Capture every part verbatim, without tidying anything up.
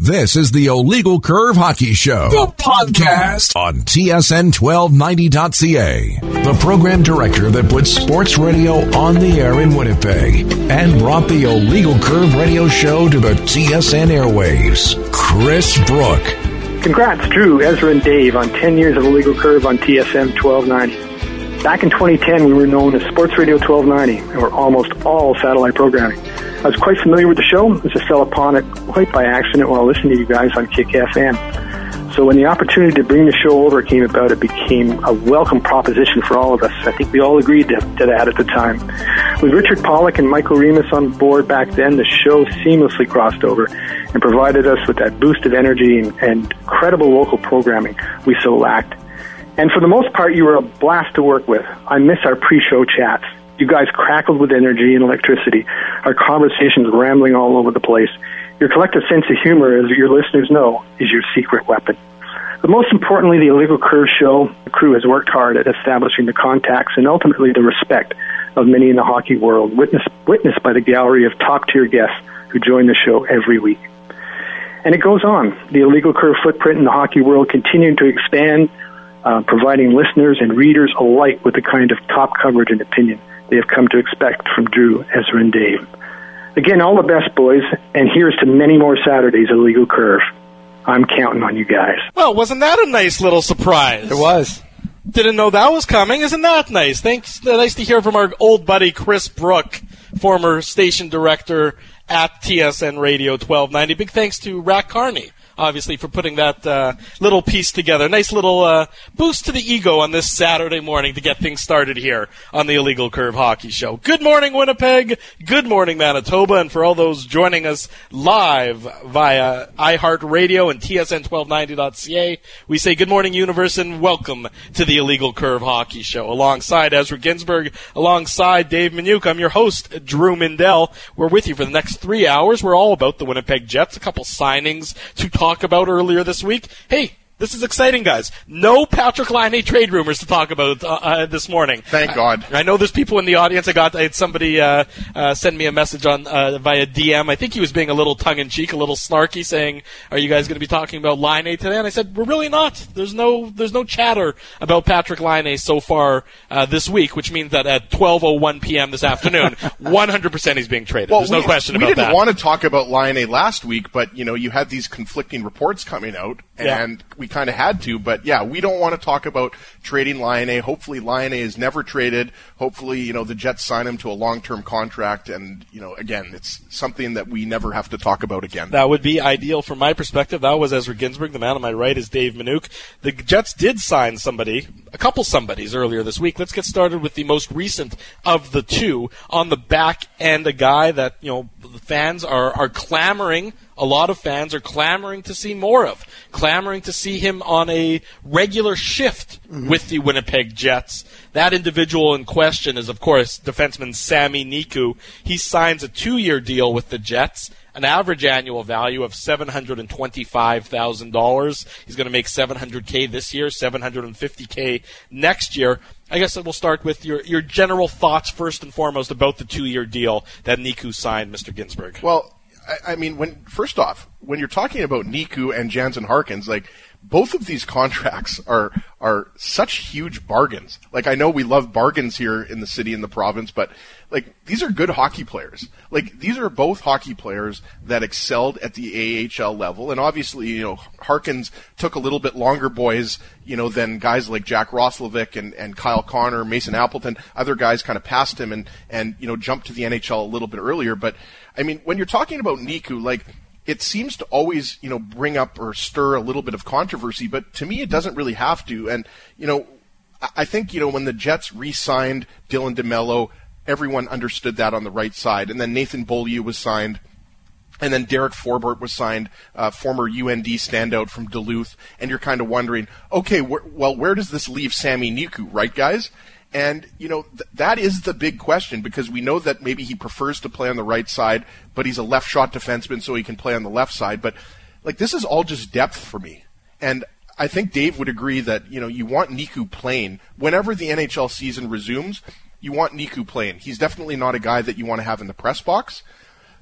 This is the Illegal Curve Hockey Show, the podcast on T S N twelve ninety dot C A. The program director that puts sports radio on the air in Winnipeg and brought the Illegal Curve radio show to the T S N airwaves, Chris Brook. Congrats, Drew, Ezra, and Dave on ten years of Illegal Curve on T S N twelve ninety. Back in twenty ten, we were known as Sports Radio twelve ninety, and we're almost all satellite programming. I was quite familiar with the show, as I fell upon it quite by accident while listening to you guys on Kick F M. So when the opportunity to bring the show over came about, it became a welcome proposition for all of us. I think we all agreed to, to that at the time. With Richard Pollock and Michael Remus on board back then, the show seamlessly crossed over and provided us with that boost of energy and, and credible local programming we so lacked. And for the most part, you were a blast to work with. I miss our pre-show chats. You guys crackled with energy and electricity. Our conversations rambling all over the place. Your collective sense of humor, as your listeners know, is your secret weapon. But most importantly, the Illegal Curve show crew has worked hard at establishing the contacts and ultimately the respect of many in the hockey world, witnessed, witnessed by the gallery of top-tier guests who join the show every week. And it goes on. The Illegal Curve footprint in the hockey world continuing to expand, uh, providing listeners and readers alike with the kind of top coverage and opinion they have come to expect from Drew, Ezra, and Dave. Again, all the best, boys, and here's to many more Saturdays at Illegal Curve. I'm counting on you guys. Well, wasn't that a nice little surprise? It was. Didn't know that was coming. Isn't that nice? Thanks. Nice to hear from our old buddy Chris Brook, former station director at T S N Radio twelve ninety. Big thanks to Rack Carney, obviously, for putting that uh, little piece together. Nice little uh, boost to the ego on this Saturday morning to get things started here on the Illegal Curve Hockey Show. Good morning, Winnipeg. Good morning, Manitoba. And for all those joining us live via iHeartRadio and T S N twelve ninety dot C A, we say good morning, universe, and welcome to the Illegal Curve Hockey Show. Alongside Ezra Ginsburg, alongside Dave Minuk, I'm your host, Drew Mindell. We're with you for the next three hours. We're all about the Winnipeg Jets, a couple signings to talk about earlier this week. Hey, this is exciting, guys. No Patrick Laine trade rumors to talk about uh, uh, this morning. Thank God. I, I know there's people in the audience. I got I had somebody uh, uh, send me a message on uh, via D M. I think he was being a little tongue-in-cheek, a little snarky, saying, "Are you guys going to be talking about Laine today?" And I said, "We're really not. There's no there's no chatter about Patrick Laine so far uh, this week, which means that at twelve oh one p.m. this afternoon, one hundred percent he's being traded. Well, there's no we, question we about that." We didn't want to talk about Laine last week, but you know, you had these conflicting reports coming out, and yeah. we kind of had to. But yeah, we don't want to talk about trading Laine. Hopefully, Laine is never traded. Hopefully, you know, the Jets sign him to a long-term contract, and you know, again, it's something that we never have to talk about again. That would be ideal from my perspective. That was Ezra Ginsburg. The man on my right is Dave Minuk. The Jets did sign somebody, a couple somebodies earlier this week. Let's get started with the most recent of the two. On the back end, a guy that, you know, the fans are, are clamoring. A lot of fans are clamoring to see more of, clamoring to see him on a regular shift mm-hmm. with the Winnipeg Jets. That individual in question is, of course, defenseman Sami Niku. He signs a two-year deal with the Jets, an average annual value of seven hundred twenty-five thousand dollars. He's going to make seven hundred thousand dollars this year, seven hundred fifty thousand dollars next year. I guess we'll start with your, your general thoughts first and foremost about the two-year deal that Niku signed, Mister Ginsburg. Well, I mean, when first off, when you're talking about Niku and Jansen Harkins, like, both of these contracts are are such huge bargains. Like, I know we love bargains here in the city and the province, but like, these are good hockey players. Like, these are both hockey players that excelled at the A H L level, and obviously, you know, Harkins took a little bit longer, boys, you know, than guys like Jack Roslovic and, and Kyle Connor, Mason Appleton. Other guys kind of passed him and and you know, jumped to the N H L a little bit earlier. But I mean, when you're talking about Niku, like, it seems to always, you know, bring up or stir a little bit of controversy, but to me it doesn't really have to. And, you know, I think, you know, when the Jets re-signed Dylan DeMello, everyone understood that on the right side. And then Nathan Beaulieu was signed. And then Derek Forbort was signed, uh, former U N D standout from Duluth. And you're kind of wondering, okay, wh- well, where does this leave Sami Niku, right, guys? And, you know, th- that is the big question, because we know that maybe he prefers to play on the right side, but he's a left shot defenseman, so he can play on the left side. But, like, this is all just depth for me. And I think Dave would agree that, you know, you want Niku playing. Whenever the N H L season resumes, you want Niku playing. He's definitely not a guy that you want to have in the press box. But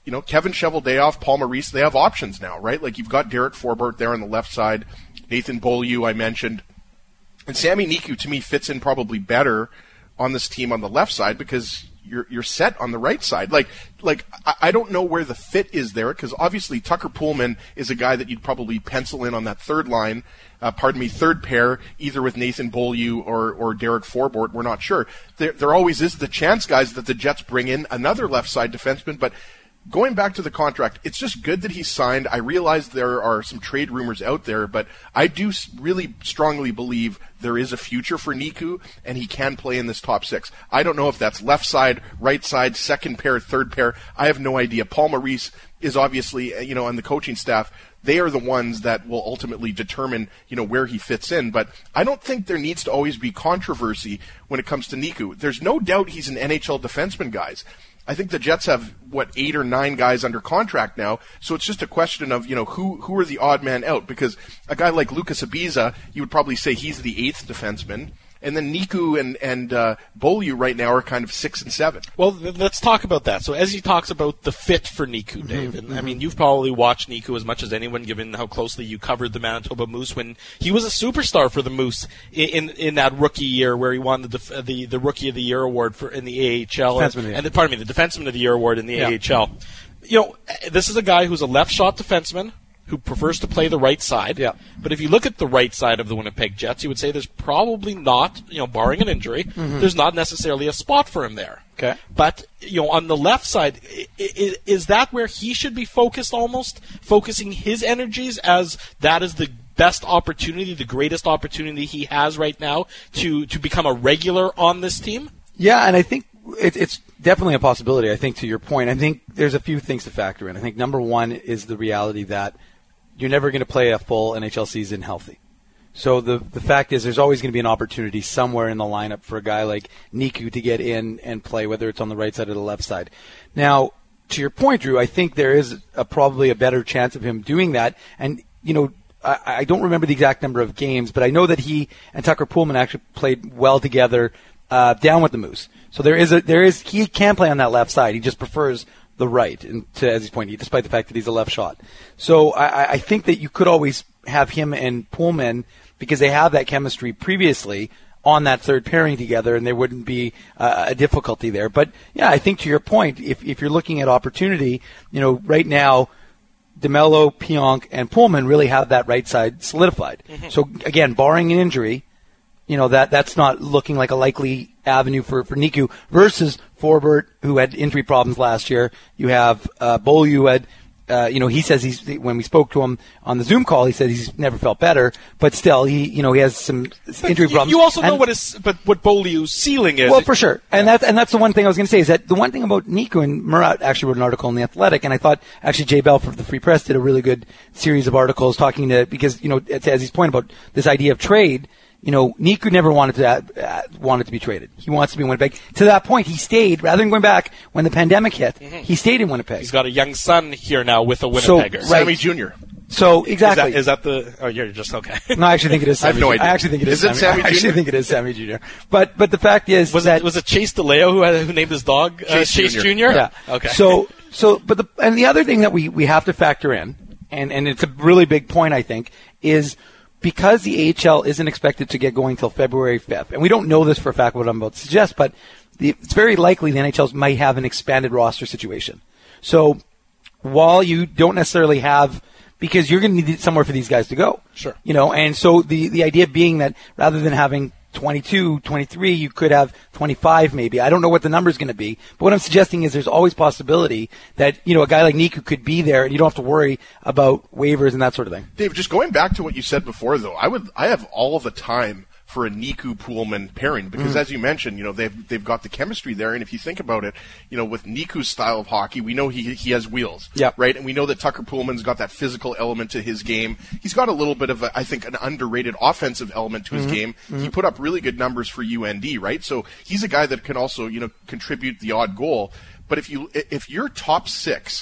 you know, Kevin Cheveldayoff, Paul Maurice, they have options now, right? Like, you've got Derek Forbort there on the left side, Nathan Beaulieu, I mentioned. And Sami Niku, to me, fits in probably better on this team on the left side because you're you're set on the right side. Like, like I, I don't know where the fit is there because obviously Tucker Poolman is a guy that you'd probably pencil in on that third line, uh, pardon me, third pair, either with Nathan Beaulieu or, or Derek Forbort. We're not sure. There, there always is the chance, guys, that the Jets bring in another left side defenseman, but going back to the contract, it's just good that he's signed. I realize there are some trade rumors out there, but I do really strongly believe there is a future for Niku, and he can play in this top six. I don't know if that's left side, right side, second pair, third pair. I have no idea. Paul Maurice is obviously, you know, on the coaching staff. They are the ones that will ultimately determine, you know, where he fits in. But I don't think there needs to always be controversy when it comes to Niku. There's no doubt he's an N H L defenseman, guys. I think the Jets have, what, eight or nine guys under contract now, so it's just a question of, you know, who who are the odd man out, because a guy like Lucas Ibiza, you would probably say he's the eighth defenseman, and then Niku and, and uh, Beaulieu right now are kind of six and seven. Well, th- let's talk about that. So as he talks about the fit for Niku, Dave, mm-hmm. and mm-hmm. I mean, you've probably watched Niku as much as anyone, given how closely you covered the Manitoba Moose when he was a superstar for the Moose in in, in that rookie year where he won the def- the the Rookie of the Year award for in the A H L, and, and the, pardon me, the Defenseman of the Year award in the yeah. A H L. You know, this is a guy who's a left shot defenseman who prefers to play the right side. Yeah. But if you look at the right side of the Winnipeg Jets, you would say there's probably not, you know, barring an injury, mm-hmm. there's not necessarily a spot for him there. Okay. But, you know, on the left side, is, is that where he should be focused almost? Focusing his energies as that is the best opportunity, the greatest opportunity he has right now to, to become a regular on this team? Yeah, and I think it, it's definitely a possibility. I think to your point, I think there's a few things to factor in. I think number one is the reality that you're never going to play a full N H L season healthy. So the the fact is there's always going to be an opportunity somewhere in the lineup for a guy like Niku to get in and play, whether it's on the right side or the left side. Now, to your point, Drew, I think there is a, probably a better chance of him doing that. And, you know, I, I don't remember the exact number of games, but I know that he and Tucker Poolman actually played well together uh, down with the Moose. So there is a there is he can play on that left side. He just prefers the right, and to, as he's pointing, despite the fact that he's a left shot. So I, I think that you could always have him and Poolman because they have that chemistry previously on that third pairing together, and there wouldn't be uh, a difficulty there. But yeah, I think to your point, if if you're looking at opportunity, you know, right now, DeMello, Pionk, and Poolman really have that right side solidified. Mm-hmm. So again, barring an injury, you know, that that's not looking like a likely avenue for, for Niku versus Forbort, who had injury problems last year. You have uh, Beaulieu, who had, uh, you know, he says he's, when we spoke to him on the Zoom call, he said he's never felt better, but still, he, you know, he has some but injury you, problems. You also know and, what is, but what Beaulieu's ceiling is. Well, for sure. And that's, and that's the one thing I was going to say is that the one thing about Niku, and Murat actually wrote an article in The Athletic, and I thought actually Jay Bell from the Free Press did a really good series of articles talking to, because, you know, as he's pointing about this idea of trade, you know, Niku never wanted to uh, wanted to be traded. He wants to be in Winnipeg. To that point, he stayed rather than going back when the pandemic hit. Mm-hmm. He stayed in Winnipeg. He's got a young son here now with a Winnipegger, so, Sammy Junior So exactly, is that, is that the? Oh, you're just okay. No, I actually think it is. Sammy I have no idea. I actually think it is. Is it Sammy I actually Junior? think it is Sammy Junior But but the fact is was that it was it Chase DeLeo who had, who named his dog uh, Chase, Chase Junior Junior? Yeah. Okay. So so but the and the other thing that we we have to factor in, and and it's a really big point, I think, is because the A H L isn't expected to get going till February fifth, and we don't know this for a fact what I'm about to suggest, but the, it's very likely the N H L might have an expanded roster situation. So while you don't necessarily have, because you're going to need somewhere for these guys to go. Sure. You know, and so the, the idea being that rather than having twenty-two, twenty-three, you could have twenty-five maybe. I don't know what the number is going to be. But what I'm suggesting is there's always possibility that, you know, a guy like Niku could be there and you don't have to worry about waivers and that sort of thing. Dave, just going back to what you said before, though, I would I have all the time for a Niku Poolman pairing because, mm. as you mentioned, you know they've they've got the chemistry there, and if you think about it, you know with Niku's style of hockey, we know he he has wheels, yep. right, and we know that Tucker Poolman's got that physical element to his game. He's got a little bit of a, I think an underrated offensive element to his mm-hmm. game. Mm-hmm. He put up really good numbers for U N D, right? So he's a guy that can also you know contribute the odd goal. But if you if you're top six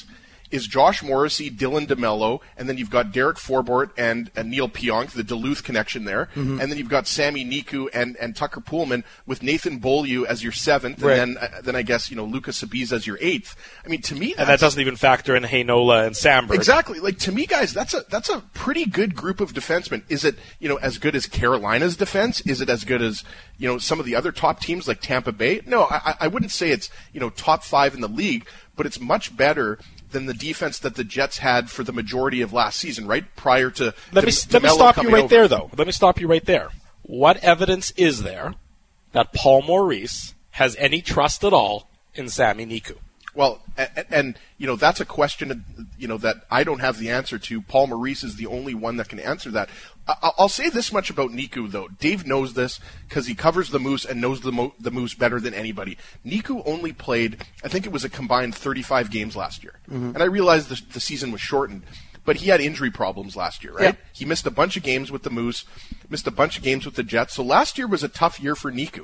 is Josh Morrissey, Dylan DeMello, and then you've got Derek Forbort and, and Neil Pionk, the Duluth connection there, mm-hmm. and then you've got Sami Niku and, and Tucker Poolman with Nathan Beaulieu as your seventh, right. and then uh, then I guess you know Lucas Sabiz as your eighth. I mean, to me, and that doesn't even factor in Heinola and Samberg. Exactly. Like to me, guys, that's a that's a pretty good group of defensemen. Is it you know as good as Carolina's defense? Is it as good as you know some of the other top teams like Tampa Bay? No, I, I wouldn't say it's you know top five in the league, but it's much better than the defense that the Jets had for the majority of last season, right? Prior to let me De- let me stop you right over. there, though. Let me stop you right there. What evidence is there that Paul Maurice has any trust at all in Sami Niku? Well, and, and you know that's a question you know that I don't have the answer to. Paul Maurice is the only one that can answer that. I, I'll say this much about Niku, though. Dave knows this because he covers the Moose and knows the, Mo- the Moose better than anybody. Niku only played, I think it was a combined thirty-five games last year, mm-hmm. and I realized the, the season was shortened. But he had injury problems last year, right? Yeah. He missed a bunch of games with the Moose, missed a bunch of games with the Jets. So last year was a tough year for Niku.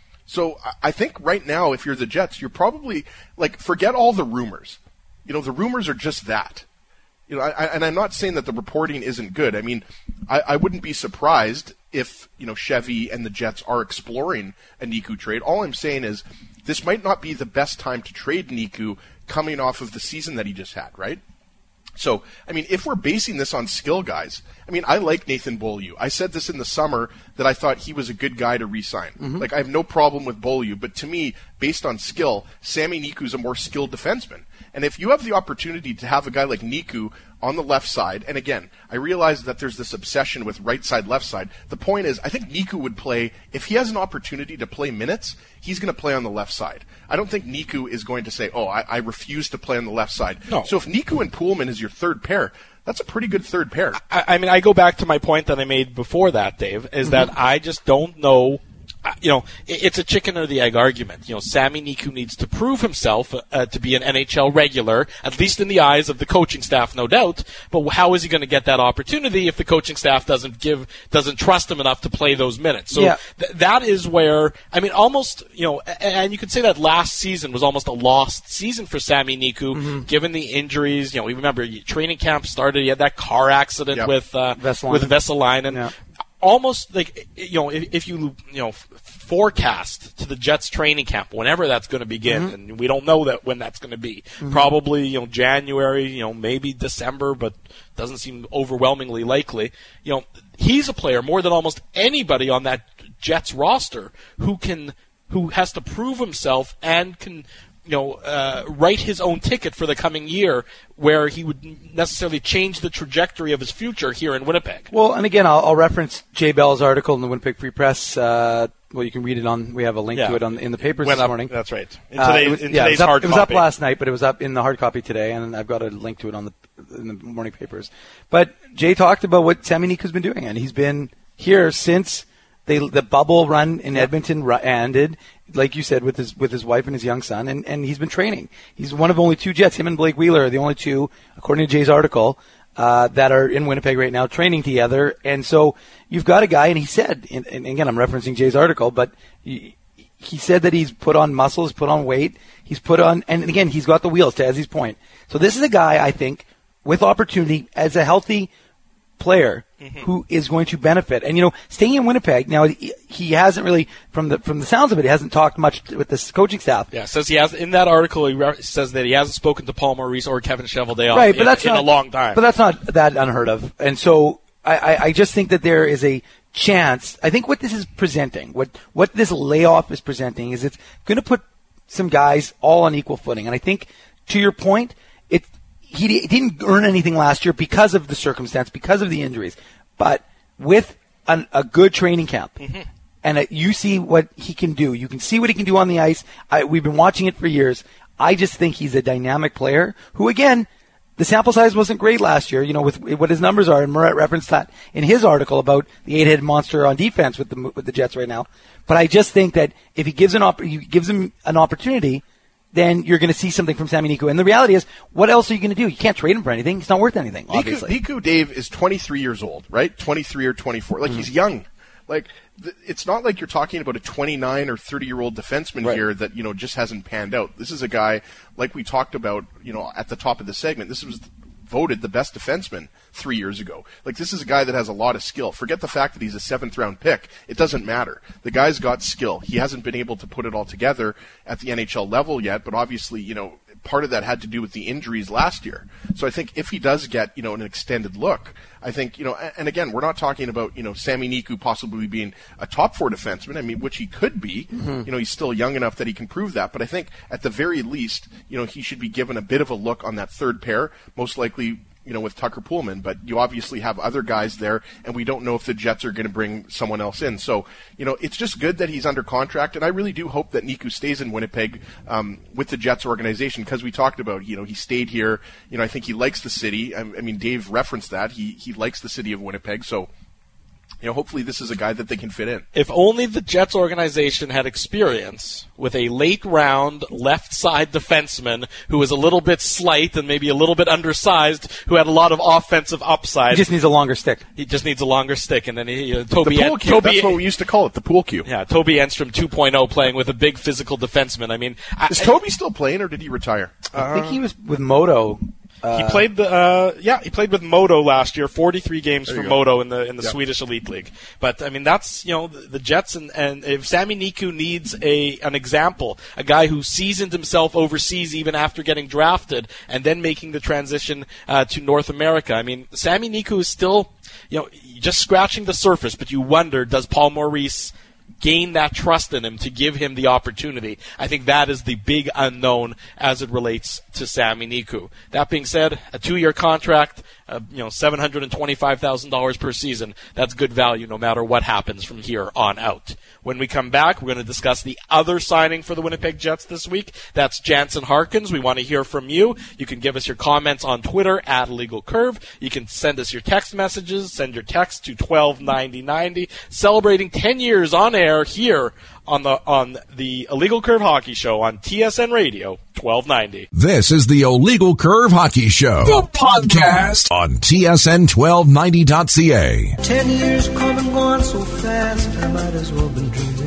So I think right now, if you're the Jets, you're probably, like, forget all the rumors. You know, the rumors are just that. You know, I, and I'm not saying that the reporting isn't good. I mean, I, I wouldn't be surprised if, you know, Chevy and the Jets are exploring a Niku trade. All I'm saying is this might not be the best time to trade Niku coming off of the season that he just had, right? So, I mean, if we're basing this on skill, guys, I mean, I like Nathan Beaulieu. I said this in the summer that I thought he was a good guy to re-sign. Mm-hmm. Like, I have no problem with Beaulieu, but to me, based on skill, Sami Niku's a more skilled defenseman. And if you have the opportunity to have a guy like Niku on the left side, and again, I realize that there's this obsession with right side, left side. The point is, I think Niku would play, if he has an opportunity to play minutes, he's going to play on the left side. I don't think Niku is going to say, oh, I, I refuse to play on the left side. No. So if Niku and Poolman is your third pair, that's a pretty good third pair. I, I mean, I go back to my point that I made before that, Dave, is mm-hmm. that I just don't know. You know, it's a chicken or the egg argument. You know, Sami Niku needs to prove himself uh, to be an N H L regular, at least in the eyes of the coaching staff, no doubt. But how is he going to get that opportunity if the coaching staff doesn't give, doesn't trust him enough to play those minutes? So yeah. th- that is where, I mean, almost, you know, and, and you could say that last season was almost a lost season for Sami Niku, mm-hmm. given the injuries. You know, we remember training camp started, he had that car accident yep. with uh, Vesalainen. with Vesalainen. Yeah. Almost like, you know, if, if you, you know, forecast to the Jets training camp, whenever that's going to begin, mm-hmm. and we don't know that when that's going to be. Mm-hmm. Probably, you know, January, you know, maybe December, but doesn't seem overwhelmingly likely. You know, he's a player more than almost anybody on that Jets roster who can, who has to prove himself and can, you know, uh, write his own ticket for the coming year, where he would necessarily change the trajectory of his future here in Winnipeg. Well, and again, I'll, I'll reference Jay Bell's article in the Winnipeg Free Press. Uh, well, you can read it on. We have a link yeah. to it on in the papers Went this up, morning. That's right. In, uh, today, it was, in yeah, today's it was, up, hard it was copy. up last night, but it was up in the hard copy today, and I've got a link to it on the in the morning papers. But Jay talked about what Sami Niku's been doing, and he's been here since they, the bubble run in Edmonton ended. Like you said, with his with his wife and his young son, and, and he's been training. He's one of only two Jets. Him and Blake Wheeler are the only two, according to Jay's article, uh, that are in Winnipeg right now training together. And so you've got a guy, and he said, and, and again, I'm referencing Jay's article, but he, he said that he's put on muscles, put on weight, he's put on, and again, he's got the wheels, to Ezzy's point. So this is a guy, I think, with opportunity as a healthy player mm-hmm. who is going to benefit. And, you know, staying in Winnipeg, now he, he hasn't really, from the from the sounds of it, he hasn't talked much with this coaching staff. Yeah, says he has, in that article, he re- says that he hasn't spoken to Paul Maurice or Kevin Cheveldayoff right, but in, that's in not, a long time. But that's not that unheard of. And so I, I, I just think that there is a chance. I think what this is presenting, what, what this layoff is presenting, is it's going to put some guys all on equal footing. And I think, to your point, it he d- didn't earn anything last year because of the circumstance, because of the injuries. But with an, a good training camp, mm-hmm. and a, you see what he can do. You can see what he can do on the ice. I, we've been watching it for years. I just think he's a dynamic player who, again, the sample size wasn't great last year, you know, with what his numbers are. And Murat referenced that in his article about the eight-headed monster on defense with the with the Jets right now. But I just think that if he gives an op- he gives him an opportunity, then you're going to see something from Sami Niku. And the reality is, what else are you going to do? You can't trade him for anything. He's not worth anything, obviously. Niku, Niku Dave, is twenty-three years old, right? twenty-three or twenty-four. Like, mm-hmm. he's young. Like, th- it's not like you're talking about a twenty-nine or thirty-year-old defenseman Right. here that, you know, just hasn't panned out. This is a guy, like we talked about, you know, at the top of the segment. This was voted the best defenseman three years ago. Like, this is a guy that has a lot of skill. Forget the fact that he's a seventh round pick. It doesn't matter. The guy's got skill. He hasn't been able to put it all together at the N H L level yet, but obviously, you know, part of that had to do with the injuries last year. So I think if he does get, you know, an extended look, I think, you know, and again, we're not talking about, you know, Sami Niku possibly being a top four defenseman, I mean, which he could be. Mm-hmm. You know, he's still young enough that he can prove that. But I think at the very least, you know, he should be given a bit of a look on that third pair, most likely, you know, with Tucker Poolman, but you obviously have other guys there, and we don't know if the Jets are going to bring someone else in. So, you know, it's just good that he's under contract, and I really do hope that Niku stays in Winnipeg um, with the Jets organization, because we talked about, you know, he stayed here. You know, I think he likes the city. I, I mean, Dave referenced that. He he likes the city of Winnipeg, so, you know, hopefully this is a guy that they can fit in. If only the Jets organization had experience with a late-round left-side defenseman who was a little bit slight and maybe a little bit undersized, who had a lot of offensive upside. He just needs a longer stick. He just needs a longer stick, and then he, uh, Toby. The pool cue, Toby, that's what we used to call it, the pool cue. Yeah, Toby Enstrom two point oh playing with a big physical defenseman. I mean, is I, Toby still playing, or did he retire? I think he was with Moto. He played the uh, yeah he played with Modo last year, forty-three games for go. Modo in the in the Yeah. Swedish Elite League. But I mean, that's, you know, the, the Jets, and, and if Sami Niku needs a an example, a guy who seasoned himself overseas even after getting drafted and then making the transition uh, to North America. I mean, Sami Niku is still, you know, just scratching the surface, but you wonder, does Paul Maurice gain that trust in him to give him the opportunity? I think that is the big unknown as it relates to Sami Niku. That being said, a two-year contract, uh, you know, seven hundred twenty-five thousand dollars per season, that's good value no matter what happens from here on out. When we come back, we're going to discuss the other signing for the Winnipeg Jets this week. That's Jansen Harkins. We want to hear from you. You can give us your comments on Twitter at Illegal Curve. You can send us your text messages. Send your text to twelve ninety ninety. Celebrating ten years on air here on the on the Illegal Curve Hockey Show on T S N Radio twelve ninety. This is the Illegal Curve Hockey Show, the podcast on T S N twelve ninety dot C A. Ten years come and gone so fast, I might as well been dreaming.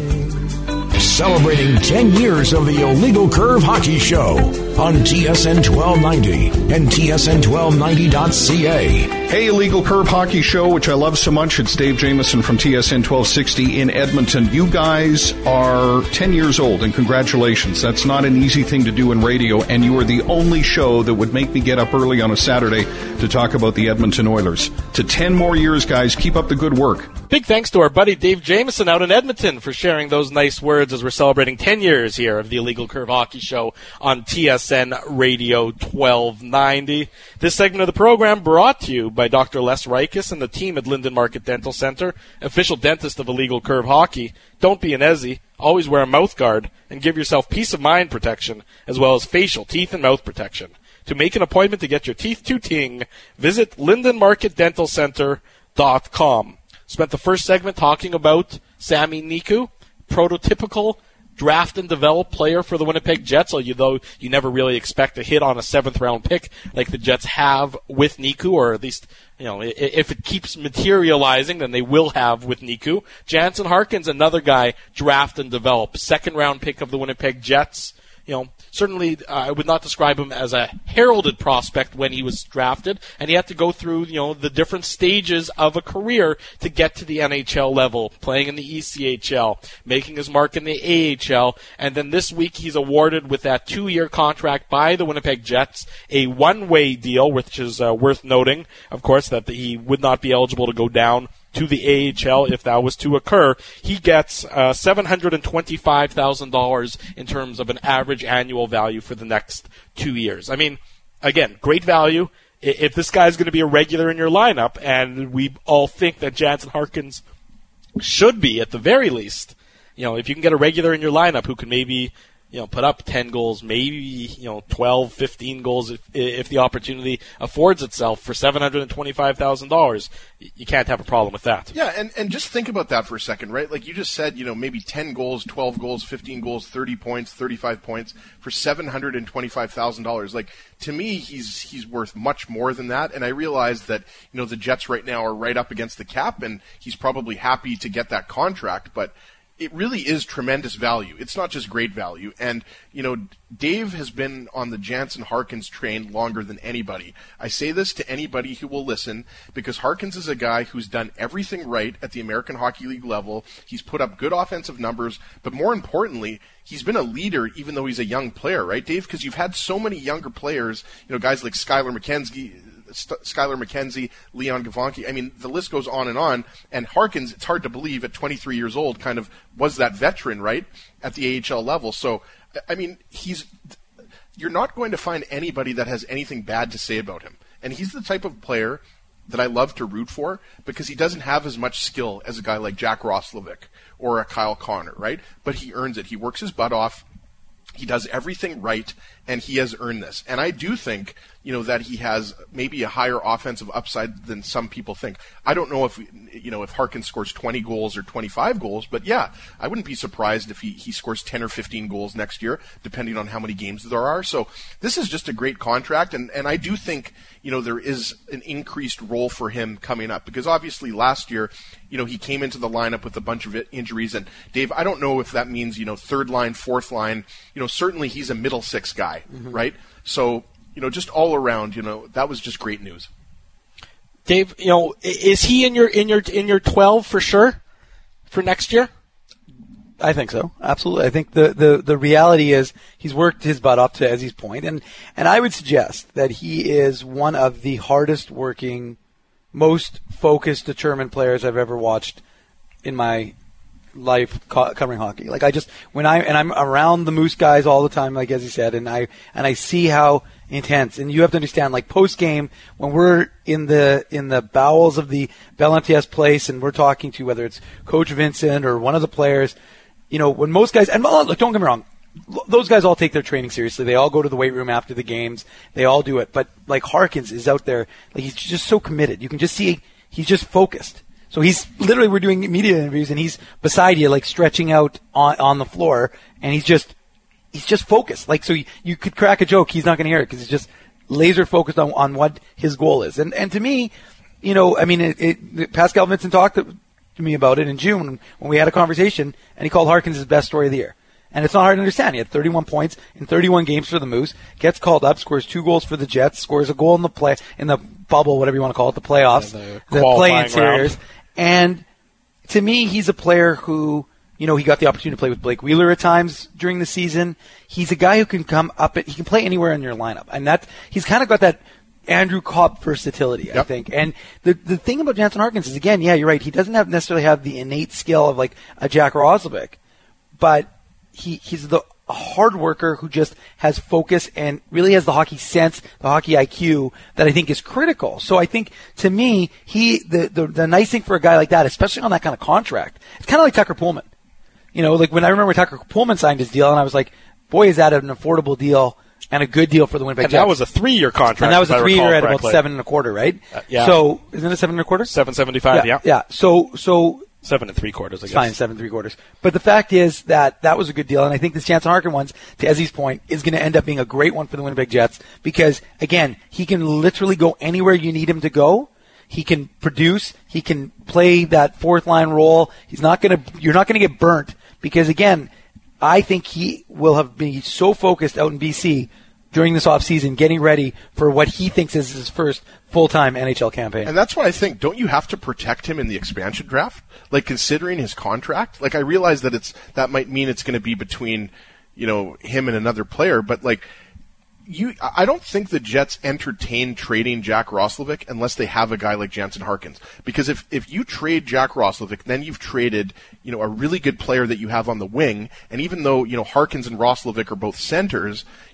Celebrating ten years of the Illegal Curve Hockey Show on T S N twelve ninety and T S N twelve ninety dot C A. Hey, Illegal Curve Hockey Show, which I love so much. It's Dave Jameson from T S N twelve sixty in Edmonton. You guys are ten years old, and congratulations. That's not an easy thing to do in radio, and you are the only show that would make me get up early on a Saturday to talk about the Edmonton Oilers. To ten more years, guys, keep up the good work. Big thanks to our buddy Dave Jameson out in Edmonton for sharing those nice words as we're celebrating ten years here of the Illegal Curve Hockey Show on T S N Radio twelve ninety. This segment of the program brought to you by Doctor Les Reikus and the team at Linden Market Dental Center, official dentist of Illegal Curve Hockey. Don't be an Ezzy. Always wear a mouth guard and give yourself peace of mind protection as well as facial, teeth, and mouth protection. To make an appointment to get your teeth tooting, visit linden market dental center dot com. Spent the first segment talking about Sami Niku, prototypical draft and develop player for the Winnipeg Jets, although you never really expect a hit on a seventh round pick like the Jets have with Niku, or at least, you know, if it keeps materializing, then they will have with Niku. Jansen Harkins, another guy, draft and develop, second round pick of the Winnipeg Jets. You know, certainly uh, I would not describe him as a heralded prospect when he was drafted, and he had to go through, you know, the different stages of a career to get to the N H L level, playing in the E C H L, making his mark in the A H L, and then this week he's awarded with that two-year contract by the Winnipeg Jets, a one-way deal, which is uh, worth noting, of course, that he would not be eligible to go down to the A H L if that was to occur. He gets uh, seven hundred twenty-five thousand dollars in terms of an average annual value for the next two years. I mean, again, great value. If this guy's going to be a regular in your lineup, and we all think that Jansen Harkins should be at the very least, you know, if you can get a regular in your lineup who can maybe, you know, put up ten goals, maybe, you know, twelve, fifteen goals if, if the opportunity affords itself for seven hundred twenty-five thousand dollars. You can't have a problem with that. Yeah, and, and just think about that for a second, right? Like you just said, you know, maybe ten goals, twelve goals, fifteen goals, thirty points, thirty-five points for seven hundred twenty-five thousand dollars. Like, to me, he's he's worth much more than that, and I realize that, you know, the Jets right now are right up against the cap, and he's probably happy to get that contract, but it really is tremendous value. It's not just great value. And, you know, Dave has been on the Jansen Harkins train longer than anybody. I say this to anybody who will listen because Harkins is a guy who's done everything right at the American Hockey League level. He's put up good offensive numbers, but more importantly, he's been a leader even though he's a young player, right, Dave? Because you've had so many younger players, you know, guys like Skylar McKenzie, St- Skylar McKenzie, Leon Gavanki. I mean, the list goes on and on. And Harkins, it's hard to believe, at twenty-three years old, kind of was that veteran, right, at the A H L level. So, I mean, he's you're not going to find anybody that has anything bad to say about him. And he's the type of player that I love to root for because he doesn't have as much skill as a guy like Jack Roslovic or a Kyle Connor, right? But he earns it. He works his butt off. He does everything right, and he has earned this. And I do think, you know, that he has maybe a higher offensive upside than some people think. I don't know if, you know, if Harkins scores twenty goals or twenty-five goals, but yeah, I wouldn't be surprised if he, he scores ten or fifteen goals next year, depending on how many games there are. So this is just a great contract, and, and I do think, you know, there is an increased role for him coming up, because obviously last year, you know, he came into the lineup with a bunch of injuries, and Dave, I don't know if that means, you know, third line, fourth line, you know, certainly he's a middle six guy, mm-hmm. right? So, you know, just all around, you know, that was just great news. Dave, you know, is he in your in your in your twelve for sure for next year? I think so. Absolutely. I think the, the, the reality is he's worked his butt off to Ezzy's point, and and I would suggest that he is one of the hardest working, most focused, determined players I've ever watched in my life co- covering hockey. Like I just when I and I'm around the Moose guys all the time, like as he said, and I and I see how intense. And you have to understand, like post game, when we're in the in the bowels of the Bell M T S place, and we're talking to whether it's Coach Vincent or one of the players, you know, when most guys, and look, don't get me wrong, those guys all take their training seriously. They all go to the weight room after the games. They all do it. But like Harkins is out there, like he's just so committed. You can just see he's just focused. So he's literally, we're doing media interviews, and he's beside you, like stretching out on on the floor, and he's just he's just focused. Like so, you, you could crack a joke, he's not going to hear it because he's just laser focused on on what his goal is. And and to me, you know, I mean, it, it, Pascal Vincent talked to me about it in June when we had a conversation, and he called Harkins his best story of the year. And it's not hard to understand. He had thirty-one points in thirty-one games for the Moose, gets called up, scores two goals for the Jets, scores a goal in the play in the bubble, whatever you want to call it, the playoffs, yeah, the, the play-in series. And to me, he's a player who, you know, he got the opportunity to play with Blake Wheeler at times during the season. He's a guy who can come up, at, he can play anywhere in your lineup. And that, he's kind of got that Andrew Copp versatility, I yep. think. And the the thing about Jansen Harkins is, again, yeah, you're right, he doesn't have necessarily have the innate skill of like a Jack Roslovic, but he he's the a hard worker who just has focus and really has the hockey sense, the hockey I Q that I think is critical. So I think, to me, he the, the, the nice thing for a guy like that, especially on that kind of contract, it's kind of like Tucker Pullman. You know, like when I remember Tucker Pullman signed his deal, and I was like, boy, is that an affordable deal and a good deal for the Winnipeg and Jets. That was a three-year contract. And that was a three-year at about correctly. seven and a quarter, right? Uh, yeah. So, isn't it seven and a quarter? seven seventy-five, yeah. Yeah, yeah. So, so Seven and three quarters, I guess. Fine, seven and three quarters. But the fact is that that was a good deal, and I think this Jansen Harkins one, to Ezzy's point, is going to end up being a great one for the Winnipeg Jets because, again, he can literally go anywhere you need him to go. He can produce. He can play that fourth line role. He's not going to. You're not going to get burnt because, again, I think he will have been so focused out in B C during this offseason, getting ready for what he thinks is his first full-time N H L campaign. And that's what I think. Don't you have to protect him in the expansion draft? Like, considering his contract? Like, I realize that it's that might mean it's going to be between, you know, him and another player, but, like, you, I don't think the Jets entertain trading Jack Roslovic unless they have a guy like Jansen Harkins. Because if, if you trade Jack Roslovic, then you've traded, you know, a really good player that you have on the wing. And even though, you know, Harkins and Roslovic are both centers,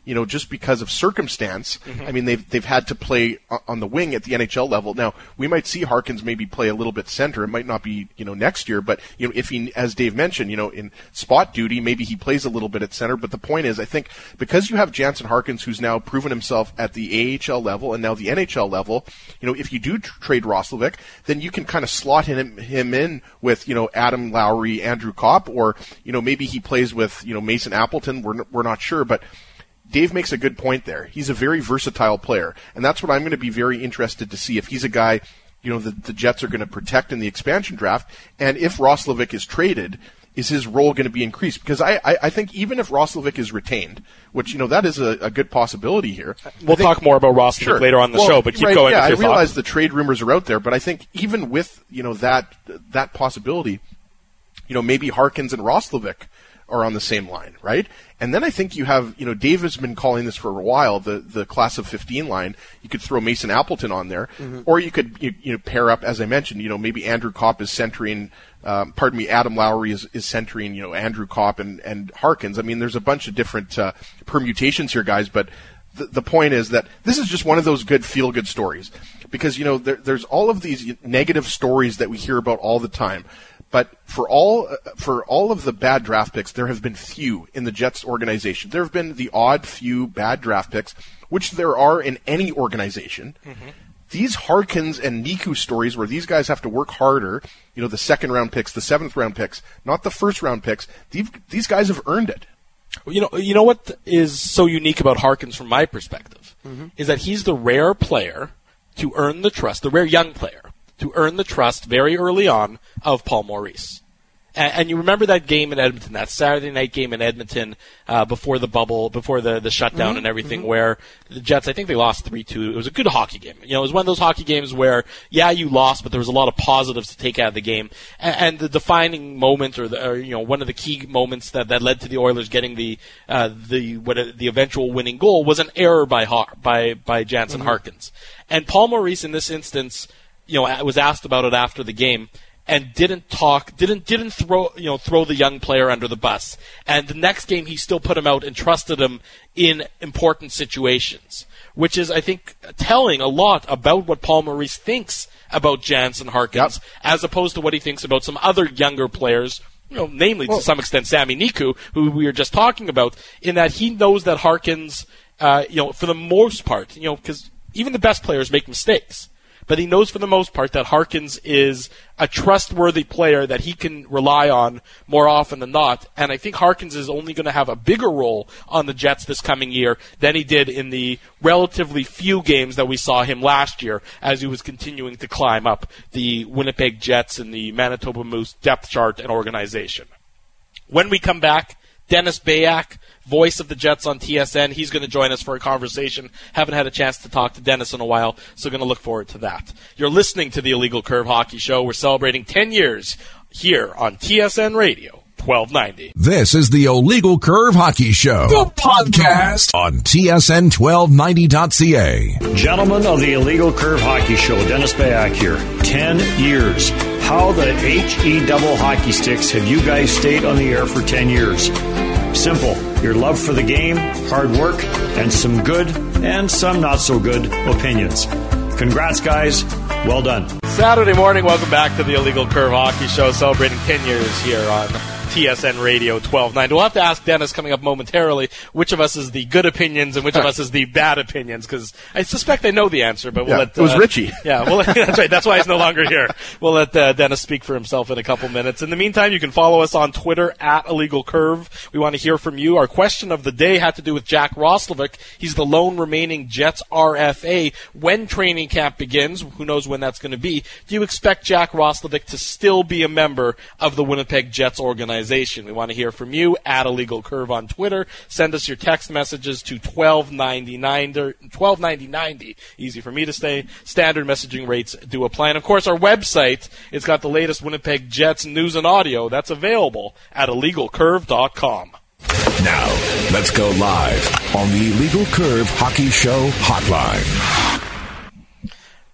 you know, just because of circumstance. Mm-hmm. I mean, they've they've had to play on the wing at the N H L level. Now, we might see Harkins maybe play a little bit center. It might not be, you know, next year, but, you know, if he, as Dave mentioned, you know, in spot duty, maybe he plays a little bit at center. But the point is, I think because you have Jansen Harkins, who's now proven himself at the A H L level and now the N H L level, you know, if you do tr- trade Roslovic, then you can kind of slot him, him in with, you know, Adam Lowry, Andrew Kopp, or, you know, maybe he plays with, you know, Mason Appleton. We're, we're not sure, but Dave makes a good point there. He's a very versatile player, and that's what I'm going to be very interested to see, if he's a guy, you know, the, the Jets are going to protect in the expansion draft, and if Roslovic is traded, is his role going to be increased? Because I, I, I think even if Roslovic is retained, which, you know, that is a, a good possibility here. We'll think, talk more about Roslovic sure. later on in the well, show, but keep right, going. Yeah, with your I realize thought. the trade rumors are out there, but I think even with, you know, that that possibility, you know, maybe Harkins and Roslovic are on the same line, right? And then I think you have, you know, Dave has been calling this for a while, the, the class of fifteen line. You could throw Mason Appleton on there, mm-hmm. or you could, you, you know, pair up, as I mentioned, you know, maybe Andrew Kopp is centering, um, pardon me, Adam Lowry is, is centering, you know, Andrew Kopp and, and Harkins. I mean, there's a bunch of different uh, permutations here, guys, but the, the point is that this is just one of those good feel-good stories. Because, you know, there, there's all of these negative stories that we hear about all the time. But for all for all of the bad draft picks, there have been few in the Jets organization. There have been the odd few bad draft picks, which there are in any organization. Mm-hmm. These Harkins and Niku stories where these guys have to work harder, you know, the second round picks, the seventh round picks, not the first round picks, these, these guys have earned it. You know, you know what is so unique about Harkins from my perspective mm-hmm. is that he's the rare player to earn the trust, the rare young player to earn the trust very early on of Paul Maurice. And, and you remember that game in Edmonton, that Saturday night game in Edmonton uh, before the bubble, before the, the shutdown mm-hmm. and everything, mm-hmm. where the Jets, I think they lost three two. It was a good hockey game. You know, it was one of those hockey games where, yeah, you lost, but there was a lot of positives to take out of the game. And, and the defining moment, or, the, or you know, one of the key moments that, that led to the Oilers getting the uh, the what the eventual winning goal was an error by by by Jansen mm-hmm. Harkins. And Paul Maurice in this instance, you know, was asked about it after the game and didn't talk, didn't didn't throw, you know, throw the young player under the bus. And the next game, he still put him out and trusted him in important situations, which is, I think, telling a lot about what Paul Maurice thinks about Jansen Harkins, yep. as opposed to what he thinks about some other younger players. You know, namely well, to some extent Sami Niku, who we were just talking about, in that he knows that Harkins, uh, you know, for the most part, you know, because even the best players make mistakes. But he knows for the most part that Harkins is a trustworthy player that he can rely on more often than not. And I think Harkins is only going to have a bigger role on the Jets this coming year than he did in the relatively few games that we saw him last year as he was continuing to climb up the Winnipeg Jets and the Manitoba Moose depth chart and organization. When we come back, Dennis Bayak, voice of the Jets on T S N. He's going to join us for a conversation. Haven't had a chance to talk to Dennis in a while, so going to look forward to that. You're listening to the Illegal Curve Hockey Show. We're celebrating ten years here on T S N Radio twelve ninety. This is the Illegal Curve Hockey Show, the podcast on T S N twelve ninety dot C A. Gentlemen of the Illegal Curve Hockey Show, Dennis Bayak here. Ten years. How the H E double hockey sticks have you guys stayed on the air for ten years? Simple. Your love for the game, hard work, and some good and some not so good opinions. Congrats, guys. Well done. Saturday morning, welcome back to the Illegal Curve Hockey Show, celebrating ten years here on T S N Radio twelve ninety. We'll have to ask Dennis coming up momentarily which of us is the good opinions and which of us is the bad opinions, because I suspect I know the answer, but we'll yeah, let... Uh, it was Richie. Yeah, we'll let, that's right. That's why he's no longer here. We'll let uh, Dennis speak for himself in a couple minutes. In the meantime, you can follow us on Twitter, at Illegal Curve. We want to hear from you. Our question of the day had to do with Jack Roslovic. He's the lone remaining Jets R F A. When training camp begins, who knows when that's going to be, do you expect Jack Roslovic to still be a member of the Winnipeg Jets organization? We want to hear from you, at Illegal Curve on Twitter. Send us your text messages to twelve ninety-nine, twelve ninety ninety. Easy for me to say. Standard messaging rates do apply. And, of course, our website, it's got the latest Winnipeg Jets news and audio. That's available at illegal curve dot com. Now, let's go live on the Illegal Curve Hockey Show hotline.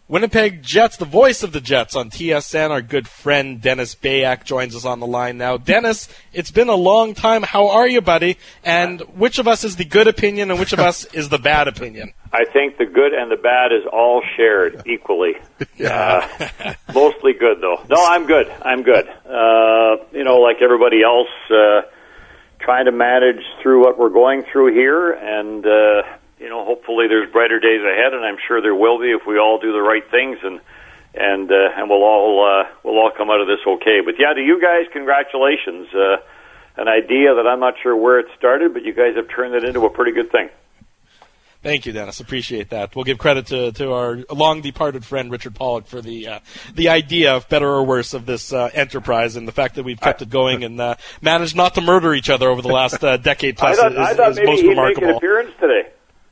Winnipeg Jets, the voice of the Jets on T S N. Our good friend Dennis Bayak joins us on the line now. Dennis, it's been a long time. How are you, buddy? And which of us is the good opinion and which of us is the bad opinion? I think the good and the bad is all shared equally. Yeah. Uh, mostly good, though. No, I'm good. I'm good. Uh, you know, like everybody else, uh, trying to manage through what we're going through here, and uh, you know, hopefully there's brighter days ahead, and I'm sure there will be if we all do the right things, and and uh, and we'll all uh, we'll all come out of this okay. But yeah, to you guys, congratulations. Uh, an idea that I'm not sure where it started, but you guys have turned it into a pretty good thing. Thank you, Dennis. Appreciate that. We'll give credit to, to our long-departed friend Richard Pollock for the uh, the idea of better or worse of this uh, enterprise, and the fact that we've kept it going and uh, managed not to murder each other over the last uh, decade plus I thought, is, I thought is maybe most he'd remarkable. make an appearance today.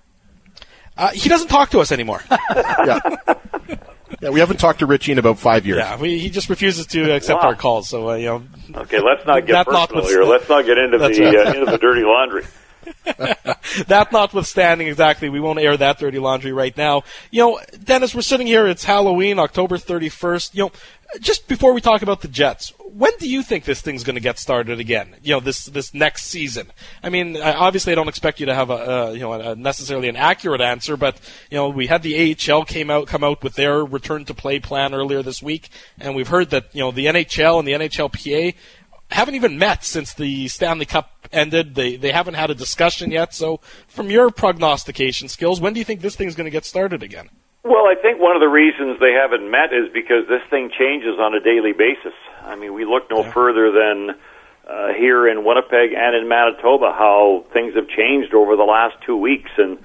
Uh, he doesn't talk to us anymore. yeah. yeah, we haven't talked to Richie in about five years. Yeah, we, he just refuses to accept Wow. our calls. So uh, you know. Okay, let's not get That personal notwith- here. Let's not get into the That's right. uh, into the dirty laundry. That notwithstanding, exactly, we won't air that dirty laundry right now. You know, Dennis, we're sitting here. It's Halloween, October thirty-first. You know, just before we talk about the Jets, when do you think this thing's going to get started again? You know, this this next season. I mean, I, obviously, I don't expect you to have a uh, you know a, necessarily an accurate answer, but you know, we had the A H L came out come out with their return to play plan earlier this week, and we've heard that you know the N H L and the N H L P A haven't even met since the Stanley Cup ended. They they haven't had a discussion yet. So, from your prognostication skills, when do you think this thing's going to get started again? Well, I think one of the reasons they haven't met is because this thing changes on a daily basis. I mean, we look no Yeah. further than uh, here in Winnipeg and in Manitoba how things have changed over the last two weeks. And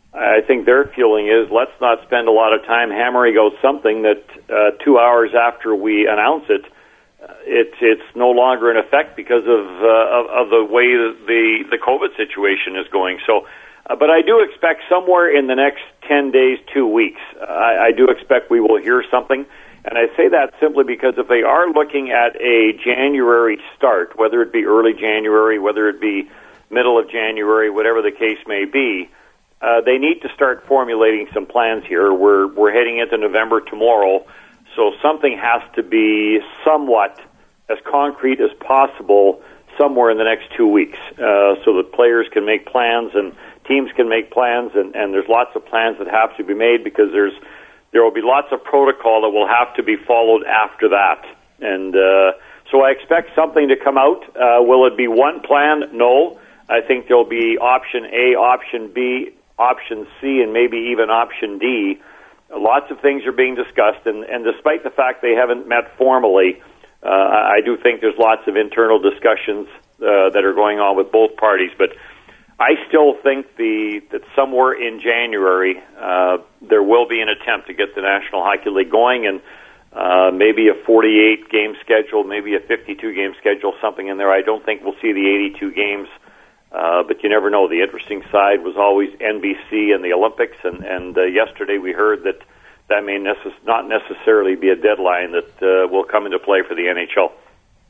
I think their feeling is let's not spend a lot of time hammering out something that uh, two hours after we announce it, It's it's no longer in effect because of uh, of, of the way the the COVID situation is going. So, uh, but I do expect somewhere in the next ten days, two weeks, uh, I, I do expect we will hear something. And I say that simply because if they are looking at a January start, whether it be early January, whether it be middle of January, whatever the case may be, uh, they need to start formulating some plans here. We're we're heading into November tomorrow. So something has to be somewhat as concrete as possible somewhere in the next two weeks uh, so that players can make plans and teams can make plans, and, and there's lots of plans that have to be made because there's there will be lots of protocol that will have to be followed after that. And uh, so I expect something to come out. Uh, will it be one plan? No. I think there will be option A, option B, option C, and maybe even option D. Lots of things are being discussed, and, and despite the fact they haven't met formally, uh, I do think there's lots of internal discussions uh, that are going on with both parties. But I still think the that somewhere in January uh, there will be an attempt to get the National Hockey League going, and uh, maybe a forty-eight game schedule, maybe a fifty-two game schedule, something in there. I don't think we'll see the eighty-two games. Uh, but you never know. The interesting side was always N B C and the Olympics, and, and uh, yesterday we heard that that may necess- not necessarily be a deadline that uh, will come into play for the N H L.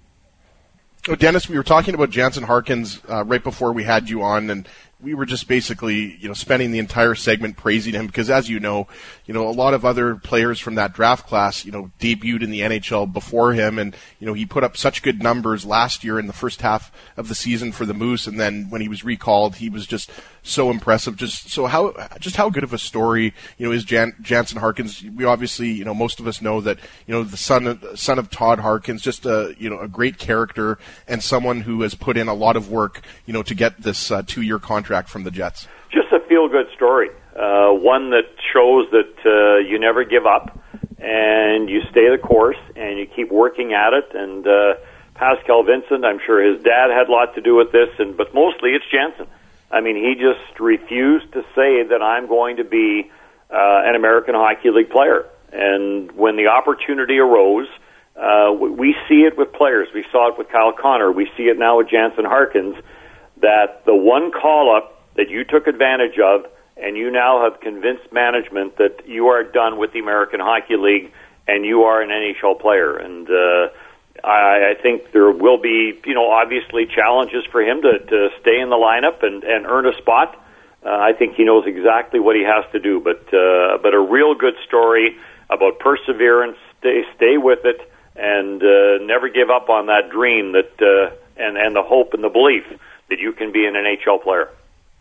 Oh, Dennis, we were talking about Jansen Harkins uh, right before we had you on, and we were just basically, you know, spending the entire segment praising him because, as you know, you know, a lot of other players from that draft class, you know, debuted in the N H L before him, and you know, he put up such good numbers last year in the first half of the season for the Moose, and then when he was recalled, he was just so impressive. Just so how, just how good of a story, you know, is Jan- Jansen Harkins? We obviously, you know, most of us know that, you know, the son of son of Todd Harkins, just a, you know, a great character and someone who has put in a lot of work, you know, to get this uh, two-year contract from the Jets. Just a feel-good story, uh, one that shows that uh, you never give up and you stay the course and you keep working at it. And uh, Pascal Vincent, I'm sure his dad had a lot to do with this, and but mostly it's Jansen. I mean, he just refused to say that I'm going to be uh, an American Hockey League player. And when the opportunity arose, uh, we see it with players. We saw it with Kyle Connor. We see it now with Jansen Harkins, that the one call-up that you took advantage of, and you now have convinced management that you are done with the American Hockey League and you are an N H L player. And uh, I, I think there will be, you know, obviously challenges for him to, to stay in the lineup and, and earn a spot. Uh, I think he knows exactly what he has to do. But uh, but a real good story, about perseverance, stay, stay with it, and uh, never give up on that dream that uh, and, and the hope and the belief that you can be an N H L player.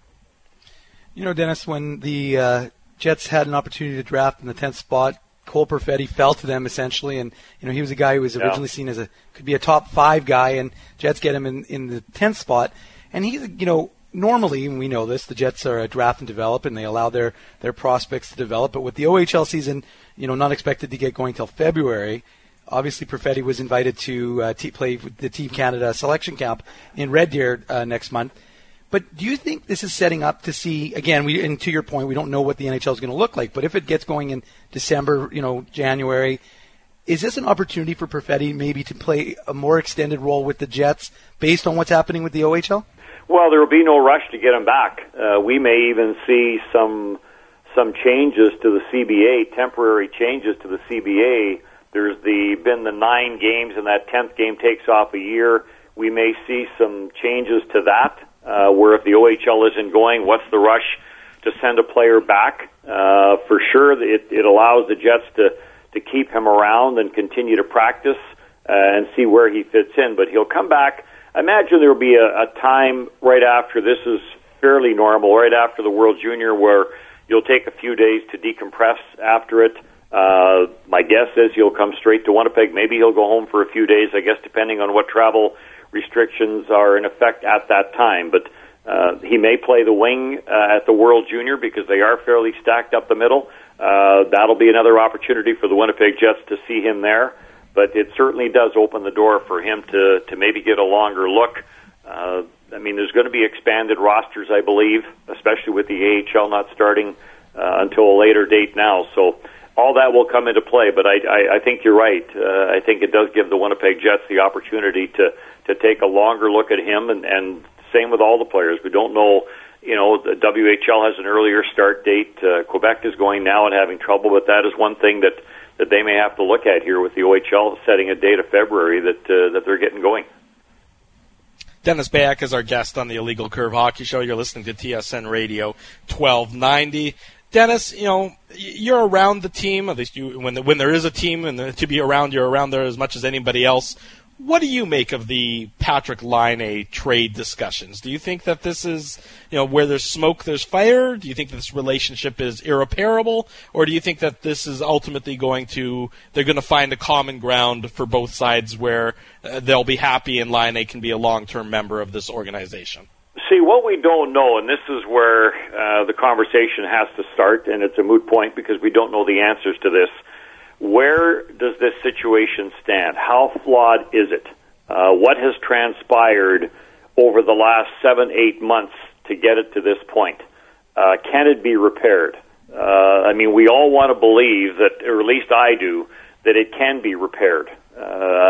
You know, Dennis, when the uh, Jets had an opportunity to draft in the tenth spot, Cole Perfetti fell to them essentially, and you know he was a guy who was originally yeah. seen as a could be a top five guy, and Jets get him in, in the tenth spot, and he's you know normally, and we know this, the Jets are a draft and develop, and they allow their their prospects to develop, but with the O H L season, you know, not expected to get going till February. Obviously, Perfetti was invited to uh, t- play with the Team Canada selection camp in Red Deer uh, next month. But do you think this is setting up to see, again, we, and to your point, we don't know what the N H L is going to look like, but if it gets going in December, you know, January, is this an opportunity for Perfetti maybe to play a more extended role with the Jets based on what's happening with the O H L? Well, there will be no rush to get him back. Uh, we may even see some some changes to the C B A, temporary changes to the C B A. There's the been the nine games, and that tenth game takes off a year. We may see some changes to that. Uh, where if the O H L isn't going, what's the rush to send a player back? Uh, for sure, it, it allows the Jets to, to keep him around and continue to practice uh, and see where he fits in. But he'll come back. I imagine there will be a, a time right after this is fairly normal, right after the World Junior, where you'll take a few days to decompress after it. Uh, my guess is he'll come straight to Winnipeg. Maybe he'll go home for a few days, I guess, depending on what travel restrictions are in effect at that time. But uh, he may play the wing uh, at the World Junior because they are fairly stacked up the middle. Uh, that'll be another opportunity for the Winnipeg Jets to see him there. But it certainly does open the door for him to, to maybe get a longer look. Uh, I mean, there's going to be expanded rosters, I believe, especially with the A H L not starting uh, until a later date now. So all that will come into play, but I, I, I think you're right. Uh, I think it does give the Winnipeg Jets the opportunity to, to take a longer look at him, and, and same with all the players. We don't know, you know, the W H L has an earlier start date. Uh, Quebec is going now and having trouble, but that is one thing that, that they may have to look at here with the O H L setting a date of February that uh, that they're getting going. Dennis Bayak is our guest on the Illegal Curve Hockey Show. You're listening to T S N Radio twelve ninety. Dennis, you know, you're around the team, at least you, when the, when there is a team, and the, to be around, you're around there as much as anybody else. What do you make of the Patrik Laine trade discussions? Do you think that this is, you know, where there's smoke, there's fire? Do you think that this relationship is irreparable? Or do you think that this is ultimately going to, they're going to find a common ground for both sides where uh, they'll be happy and Laine can be a long-term member of this organization? See, what we don't know, and this is where uh, the conversation has to start, and it's a moot point because we don't know the answers to this. Where does this situation stand? How flawed is it? Uh, what has transpired over the last seven, eight months to get it to this point? Uh, can it be repaired? Uh, I mean, we all want to believe that, or at least I do, that it can be repaired. Uh,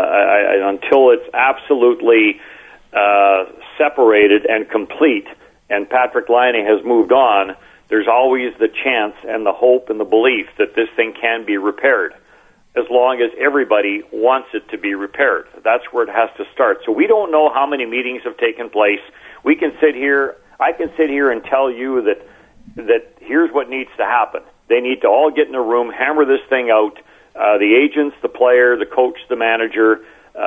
I, I, until it's absolutely uh, separated and complete, and Patrik Laine has moved on, there's always the chance and the hope and the belief that this thing can be repaired, as long as everybody wants it to be repaired. That's where it has to start. So we don't know how many meetings have taken place. We can sit here, I can sit here and tell you that that here's what needs to happen. They need to all get in a room, hammer this thing out, uh, the agents, the player, the coach, the manager,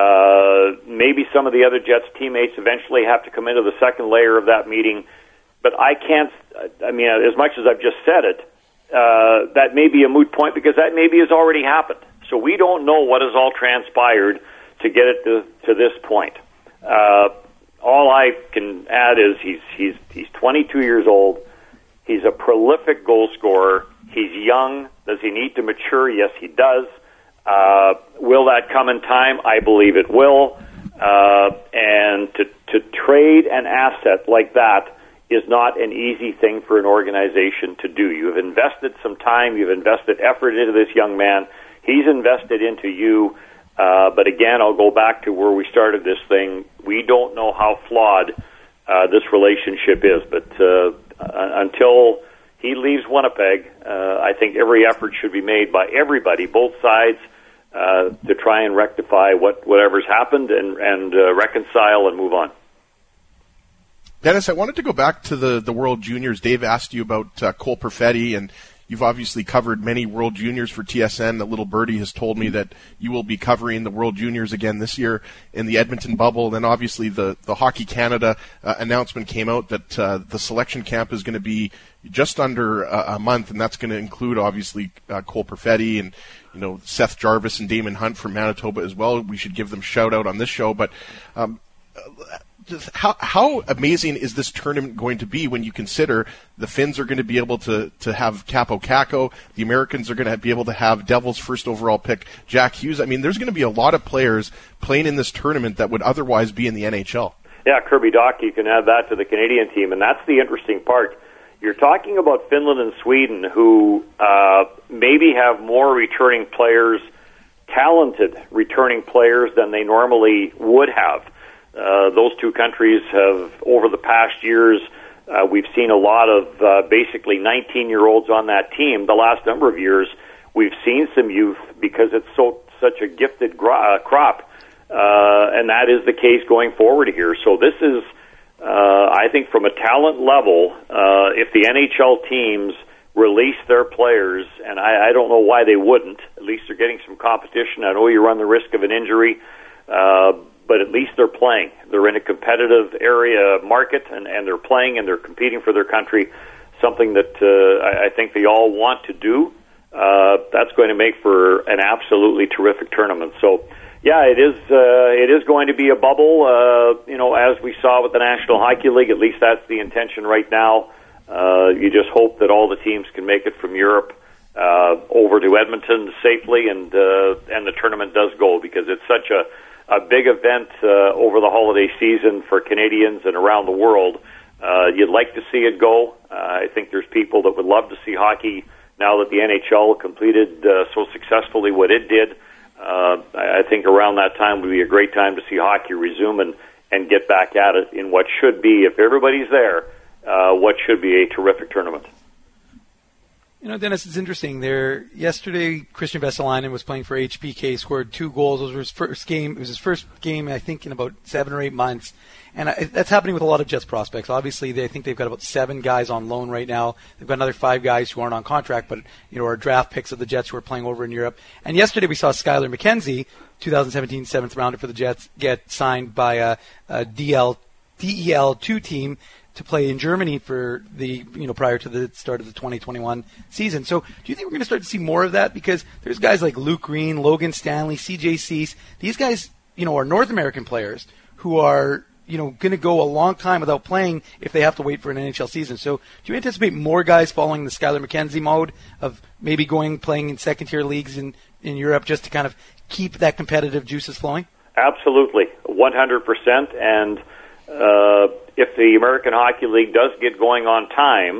uh, maybe some of the other Jets teammates eventually have to come into the second layer of that meeting. But I can't, I mean, as much as I've just said it, uh, that may be a moot point because that maybe has already happened. So we don't know what has all transpired to get it to, to this point. Uh, all I can add is he's he's he's twenty-two years old. He's a prolific goal scorer. He's young. Does he need to mature? Yes, he does. Uh, will that come in time? I believe it will. Uh, and to to trade an asset like that is not an easy thing for an organization to do. You've invested some time, you've invested effort into this young man, he's invested into you, uh, but again, I'll go back to where we started this thing. We don't know how flawed uh, this relationship is, but uh, until he leaves Winnipeg, uh, I think every effort should be made by everybody, both sides, uh, to try and rectify what whatever's happened and, and uh, reconcile and move on. Dennis, I wanted to go back to the, the World Juniors. Dave asked you about uh, Cole Perfetti, and you've obviously covered many World Juniors for T S N. The little birdie has told me that you will be covering the World Juniors again this year in the Edmonton bubble. Then obviously the, the Hockey Canada uh, announcement came out that uh, the selection camp is going to be just under a, a month, and that's going to include obviously uh, Cole Perfetti and you know Seth Jarvis and Damon Hunt from Manitoba as well. We should give them shout out on this show, but um, just how how amazing is this tournament going to be when you consider the Finns are going to be able to to have Capo Caco, the Americans are going to be able to have Devils first overall pick Jack Hughes. I mean, there's going to be a lot of players playing in this tournament that would otherwise be in the N H L. Yeah, Kirby Dach, you can add that to the Canadian team, and that's the interesting part. You're talking about Finland and Sweden, who uh, maybe have more returning players, talented returning players, than they normally would have. Uh, those two countries have, over the past years, uh, we've seen a lot of uh, basically nineteen-year-olds on that team. The last number of years, we've seen some youth because it's so such a gifted gro- uh, crop, uh, and that is the case going forward here. So this is... Uh, I think from a talent level, uh, if the N H L teams release their players, and I, I don't know why they wouldn't, at least they're getting some competition. I know you run the risk of an injury, uh, but at least they're playing. They're in a competitive area market, and, and they're playing, and they're competing for their country, something that uh, I, I think they all want to do. Uh, that's going to make for an absolutely terrific tournament. So, yeah, it is. Uh, it is going to be a bubble. Uh, you know, as we saw with the National Hockey League, at least that's the intention right now. Uh, you just hope that all the teams can make it from Europe uh, over to Edmonton safely, and uh, and the tournament does go, because it's such a a big event uh, over the holiday season for Canadians and around the world. Uh, you'd like to see it go. Uh, I think there's people that would love to see hockey now that the N H L completed uh, so successfully what it did. Uh, I think around that time would be a great time to see hockey resume and, and get back at it in what should be, if everybody's there, uh, what should be a terrific tournament. You know, Dennis, it's interesting. There yesterday, Christian Vesalainen was playing for H B K, scored two goals. It was his first game. It was his first game, I think, in about seven or eight months. And I, that's happening with a lot of Jets prospects. Obviously, they I think they've got about seven guys on loan right now. They've got another five guys who aren't on contract, but you know, are draft picks of the Jets who are playing over in Europe. And yesterday, we saw Skylar McKenzie, twenty seventeen seventh rounder for the Jets, get signed by a, a D L D E L two team to play in Germany for the, you know, prior to the start of the twenty twenty-one season. So do you think we're going to start to see more of that? Because there's guys like Luke Green, Logan Stanley, C J Cease. These guys, you know, are North American players who are, you know, going to go a long time without playing if they have to wait for an N H L season. So do you anticipate more guys following the Skylar McKenzie mode of maybe going, playing in second-tier leagues in, in Europe just to kind of keep that competitive juices flowing? Absolutely, one hundred percent. And uh, if the American Hockey League does get going on time,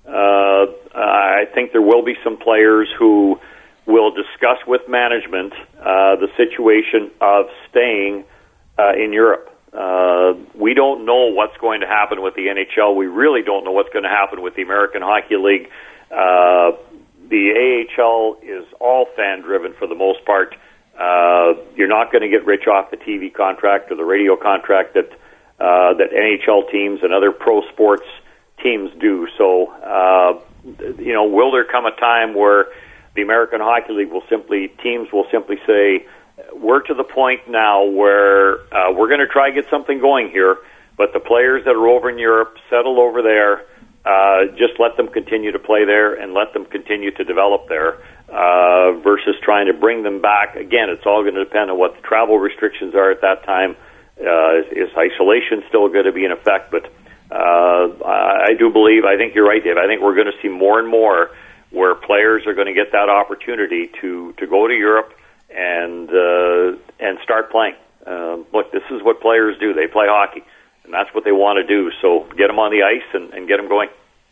uh, I think there will be some players who will discuss with management uh, the situation of staying uh, in Europe. Uh, we don't know what's going to happen with the N H L. We really don't know what's going to happen with the American Hockey League. Uh, the A H L is all fan-driven for the most part. Uh, you're not going to get rich off the T V contract or the radio contract that uh, that N H L teams and other pro sports teams do. So, uh, you know, will there come a time where the American Hockey League will simply, teams will simply say, we're to the point now where uh, we're going to try to get something going here, but the players that are over in Europe, settle over there, uh, just let them continue to play there and let them continue to develop there, uh, versus trying to bring them back. Again, it's all going to depend on what the travel restrictions are at that time. Uh, is, is isolation still going to be in effect? But uh, I do believe, I think you're right, Dave, I think we're going to see more and more where players are going to get that opportunity to, to go to Europe and uh, and start playing. Uh, look, this is what players do. They play hockey, and that's what they want to do. So get them on the ice and, and get them going.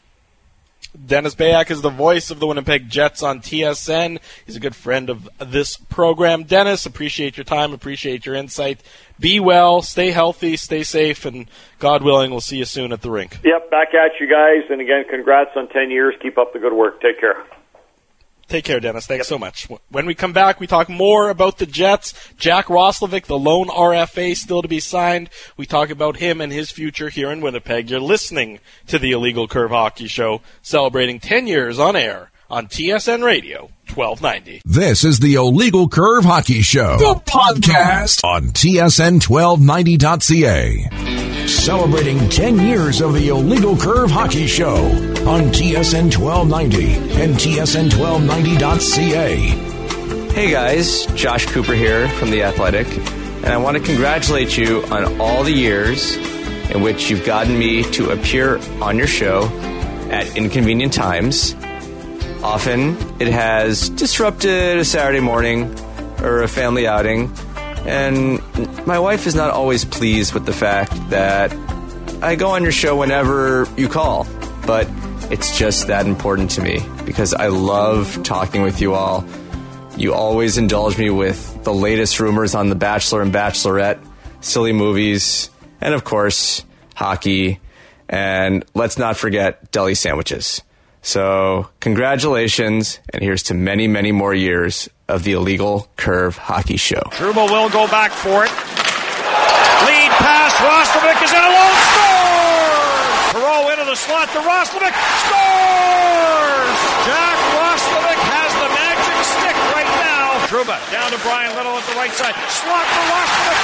Dennis Bayak is the voice of the Winnipeg Jets on T S N. He's a good friend of this program. Dennis, appreciate your time, appreciate your insight. Be well, stay healthy, stay safe, and God willing, we'll see you soon at the rink. Yep, back at you guys. And again, congrats on ten years. Keep up the good work. Take care. Take care, Dennis. Thanks so much. When we come back, we talk more about the Jets. Jack Roslovic, the lone R F A, still to be signed. We talk about him and his future here in Winnipeg. You're listening to the Illegal Curve Hockey Show, celebrating ten years on air on T S N Radio twelve ninety. This is the Illegal Curve Hockey Show, the podcast on T S N twelve ninety dot C A. Celebrating ten years of the Illegal Curve Hockey Show on T S N twelve ninety and T S N twelve ninety dot C A. Hey guys, Josh Cooper here from The Athletic, and I want to congratulate you on all the years in which you've gotten me to appear on your show at inconvenient times. Often it has disrupted a Saturday morning or a family outing, and my wife is not always pleased with the fact that I go on your show whenever you call, but it's just that important to me because I love talking with you all. You always indulge me with the latest rumors on The Bachelor and Bachelorette, silly movies, and of course, hockey, and let's not forget deli sandwiches. So, congratulations, and here's to many, many more years of the Illegal Curve Hockey Show. Trouba will go back for it. Lead pass, Roslovic is in alone, scores! Perreault into the slot to Roslovic, scores! Jack Roslovic has the magic stick right now. Trouba down to Brian Little at the right side. Slot for Roslovic,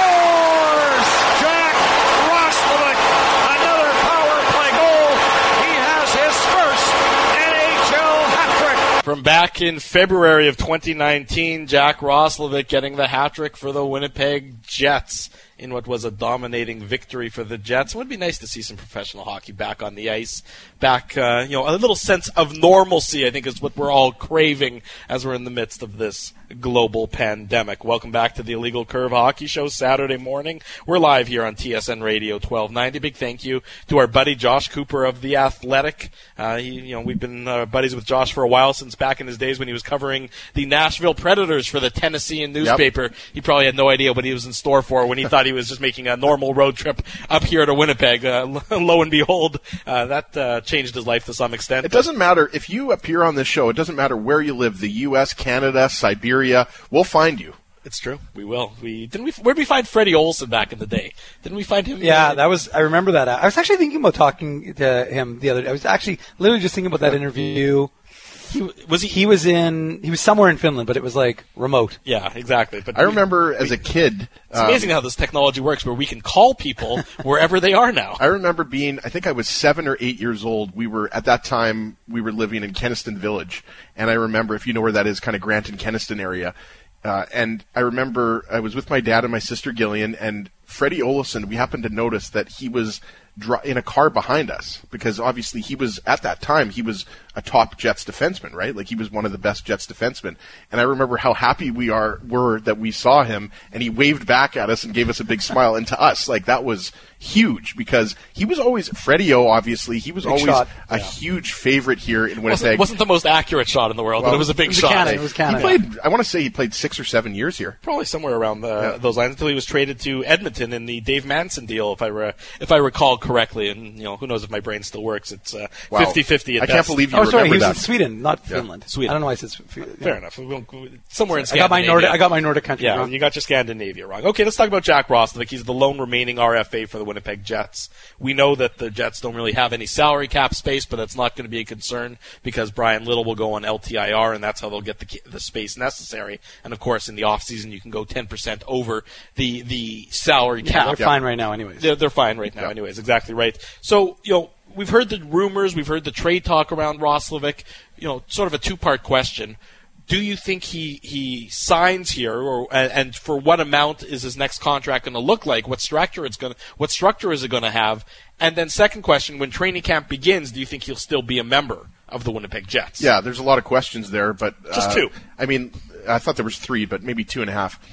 scores! Jack Roslovic, another power play goal. He has his first N H L hat-trick. From back in February of twenty nineteen, Jack Roslovic getting the hat-trick for the Winnipeg Jets in what was a dominating victory for the Jets. It would be nice to see some professional hockey back on the ice, back, uh, you know, a little sense of normalcy, I think, is what we're all craving as we're in the midst of this global pandemic. Welcome back to the Illegal Curve Hockey Show, Saturday morning. We're live here on T S N Radio twelve ninety. Big thank you to our buddy Josh Cooper of The Athletic. Uh, he, you know, we've been uh, buddies with Josh for a while, since back in his days when he was covering the Nashville Predators for the Tennessean newspaper. Yep. He probably had no idea what he was in store for when he thought he was just making a normal road trip up here to Winnipeg. Uh, lo and behold, uh, that uh, changed his life to some extent. It doesn't matter if you appear on this show. It doesn't matter where you live, the U S, Canada, Siberia. We'll find you. It's true. We will. We didn't we where did we find Freddie Olsen back in the day? Didn't we find him? Yeah, that was. I remember that. I was actually thinking about talking to him the other day. I was actually literally just thinking about that interview. He, was he? He was in. He was somewhere in Finland, but it was like remote. Yeah, exactly. But I remember we, as a kid. It's um, amazing how this technology works, where we can call people wherever they are now. I remember being. I think I was seven or eight years old. We were at that time. We were living in Kenaston Village, and I remember, if you know where that is, kind of Granton, Kenaston area. Uh, and I remember I was with my dad and my sister Gillian, and Freddie Olsen. We happened to notice that he was in a car behind us, because obviously he was, at that time, he was a top Jets defenseman, right? Like, he was one of the best Jets defensemen. And I remember how happy we are were that we saw him, and he waved back at us and gave us a big smile. And to us, like, that was huge, because he was always, Freddie-O, obviously, he was big always shot. a yeah. huge favorite here in Winnipeg. Wasn't, wasn't the most accurate shot in the world, well, but it was a big it was shot. Canada, it was Canada. He played, I want to say he played six or seven years here. Probably somewhere around the, yeah. those lines, until he was traded to Edmonton in the Dave Manson deal, if I re, if I recall correctly. And, you know, who knows if my brain still works. It's uh, wow. fifty-fifty at I best. can't believe you oh, remember sorry, he was that. in Sweden, not yeah. Finland. Sweden. I don't know why I said Sweden. Fair enough. Somewhere in Scandinavia. I got my Nordic, I got my Nordic country yeah, wrong. You got your Scandinavia wrong. Okay, let's talk about Jack Roslovic. He's the lone remaining R F A for the Winnipeg Jets. We know that the Jets don't really have any salary cap space, but that's not going to be a concern, because Brian Little will go on L T I R, and that's how they'll get the, the space necessary. And, of course, in the offseason, you can go ten percent over the, the salary yeah, cap. They're yeah. fine right now anyways. They're, they're fine right now yeah. anyways. Exactly right. So, you know, we've heard the rumors, we've heard the trade talk around Roslovic. You know, sort of a two-part question. Do you think he, he signs here, or and, and for what amount is his next contract going to look like? What structure it's going what structure is it going to have? And then second question, when training camp begins, do you think he'll still be a member of the Winnipeg Jets? Yeah, there's a lot of questions there, but just uh, two. I mean, I thought there was three, but maybe two and a half.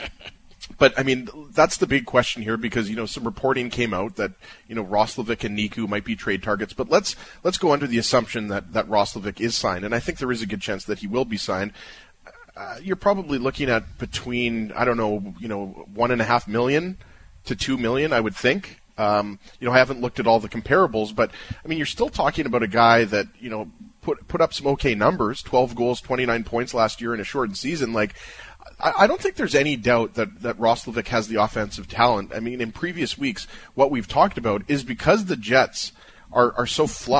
But, I mean, that's the big question here, because, you know, some reporting came out that, you know, Roslovic and Niku might be trade targets. But let's let's go under the assumption that, that Roslovic is signed, and I think there is a good chance that he will be signed. Uh, you're probably looking at between, I don't know, you know, one and a half million to two million, I would think. Um, you know, I haven't looked at all the comparables, but, I mean, you're still talking about a guy that, you know, put put up some okay numbers, twelve goals, twenty-nine points last year in a shortened season. Like, I don't think there's any doubt that, that Roslovic has the offensive talent. I mean, in previous weeks, what we've talked about is because the Jets are, are so flush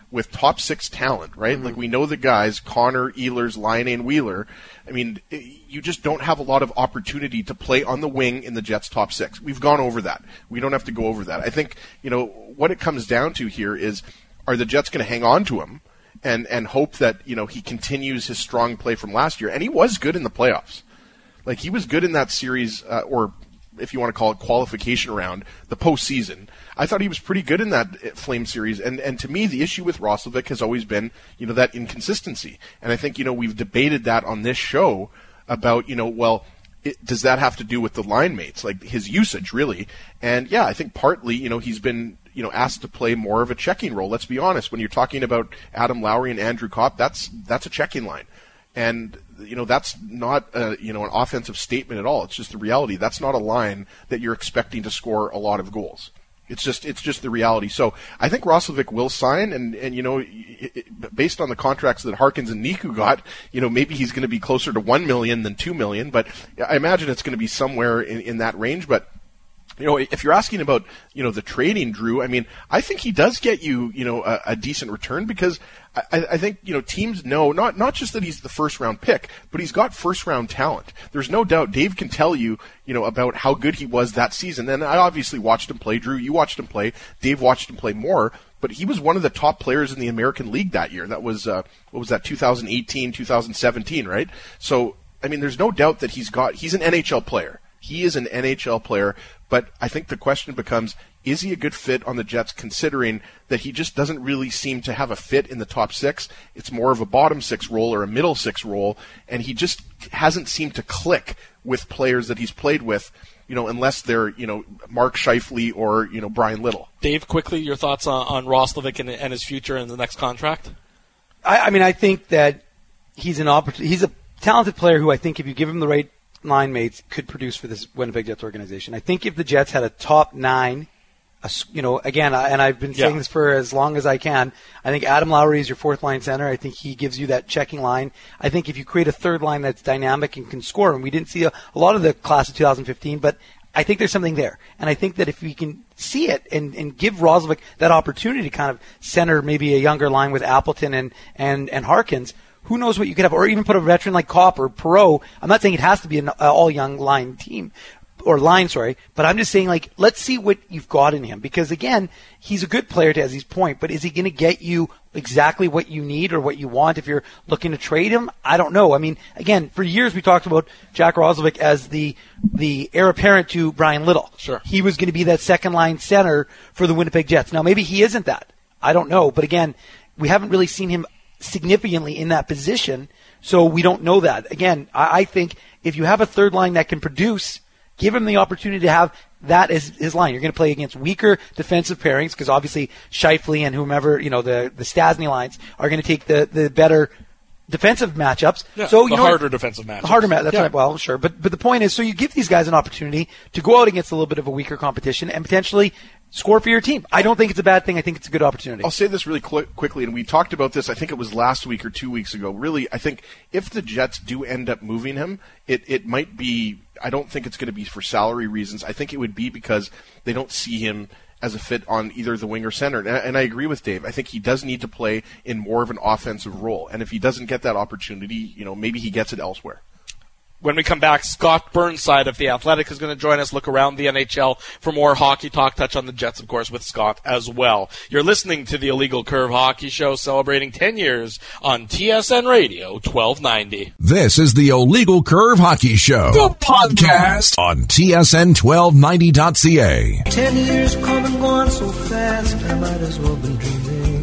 with top six talent, right? Mm-hmm. Like, we know the guys, Connor, Ehlers, Laine, and Wheeler. I mean, you just don't have a lot of opportunity to play on the wing in the Jets' top six. We've gone over that. We don't have to go over that. I think, you know, what it comes down to here is, are the Jets going to hang on to him and, and hope that, you know, he continues his strong play from last year? And he was good in the playoffs. Like, he was good in that series, uh, or if you want to call it qualification round, the postseason. I thought he was pretty good in that Flame series. And, and to me, the issue with Roslovic has always been, you know, that inconsistency. And I think, you know, we've debated that on this show about, you know, well, it, does that have to do with the line mates, like his usage, really? And, yeah, I think partly, you know, he's been, you know, asked to play more of a checking role. Let's be honest. When you're talking about Adam Lowry and Andrew Kopp, that's that's a checking line. And, you know, that's not, a, you know, an offensive statement at all. It's just the reality. That's not a line that you're expecting to score a lot of goals. It's just it's just the reality. So I think Roslovic will sign, and, and you know, it, it, based on the contracts that Harkins and Niku got, you know, maybe he's going to be closer to one million than two million. But I imagine it's going to be somewhere in, in that range. But you know, if you're asking about, you know, the trading, Drew, I mean, I think he does get you, you know, a, a decent return, because I, I think, you know, teams know not not just that he's the first round pick, but he's got first round talent. There's no doubt. Dave can tell you, you know, about how good he was that season. And I obviously watched him play. Drew, you watched him play. Dave watched him play more. But he was one of the top players in the American League that year. That was, uh, what was that, two thousand eighteen, two thousand seventeen, right? So, I mean, there's no doubt that he's got, he's an N H L player. He is an N H L player, but I think the question becomes, is he a good fit on the Jets, considering that he just doesn't really seem to have a fit in the top six? It's more of a bottom six role or a middle six role, and he just hasn't seemed to click with players that he's played with, you know, unless they're, you know, Mark Scheifele or, you know, Brian Little. Dave, quickly, your thoughts on, on Roslovic and, and his future in the next contract? I, I mean, I think that he's an oppor- he's a talented player who I think if you give him the right line mates could produce for this Winnipeg Jets organization. I think if the Jets had a top nine, a, you know, again, I, and I've been saying yeah. this for as long as I can, I think Adam Lowry is your fourth line center. I think he gives you that checking line. I think if you create a third line that's dynamic and can score, and we didn't see a, a lot of the class of two thousand fifteen, but I think there's something there. And I think that if we can see it and, and give Roslovic that opportunity to kind of center maybe a younger line with Appleton and, and, and Harkins, who knows what you could have, or even put a veteran like Kopp or Perreault. I'm not saying it has to be an all-young line team, or line, sorry, but I'm just saying, like, let's see what you've got in him. Because, again, he's a good player to Ezzy's point, but is he going to get you exactly what you need or what you want if you're looking to trade him? I don't know. I mean, again, for years we talked about Jack Roslovic as the the heir apparent to Brian Little. Sure. He was going to be that second-line center for the Winnipeg Jets. Now, maybe he isn't that. I don't know. But, again, we haven't really seen him significantly in that position, so we don't know that. Again, I, I think if you have a third line that can produce, give him the opportunity to have that as his line. You're going to play against weaker defensive pairings, because obviously Scheifele and whomever, you know, the the Stastny lines are going to take the, the better defensive matchups. Yeah, so you the know, harder defensive matchups. The harder matchups. That's yeah. right. Well, sure, but but the point is, so you give these guys an opportunity to go out against a little bit of a weaker competition and potentially score for your team. I don't think it's a bad thing. I think it's a good opportunity. I'll say this really qu- quickly, and we talked about this, I think it was last week or two weeks ago. Really, I think if the Jets do end up moving him, it, it might be, I don't think it's going to be for salary reasons. I think it would be because they don't see him as a fit on either the wing or center. And I, and I agree with Dave. I think he does need to play in more of an offensive role. And if he doesn't get that opportunity, you know, maybe he gets it elsewhere. When we come back, Scott Burnside of The Athletic is going to join us, look around the N H L for more hockey talk, touch on the Jets, of course, with Scott as well. You're listening to the Illegal Curve Hockey Show, celebrating ten years on T S N Radio twelve ninety. This is the Illegal Curve Hockey Show, the podcast on T S N twelve ninety dot C A. Ten years come and gone so fast, I might as well been dreaming.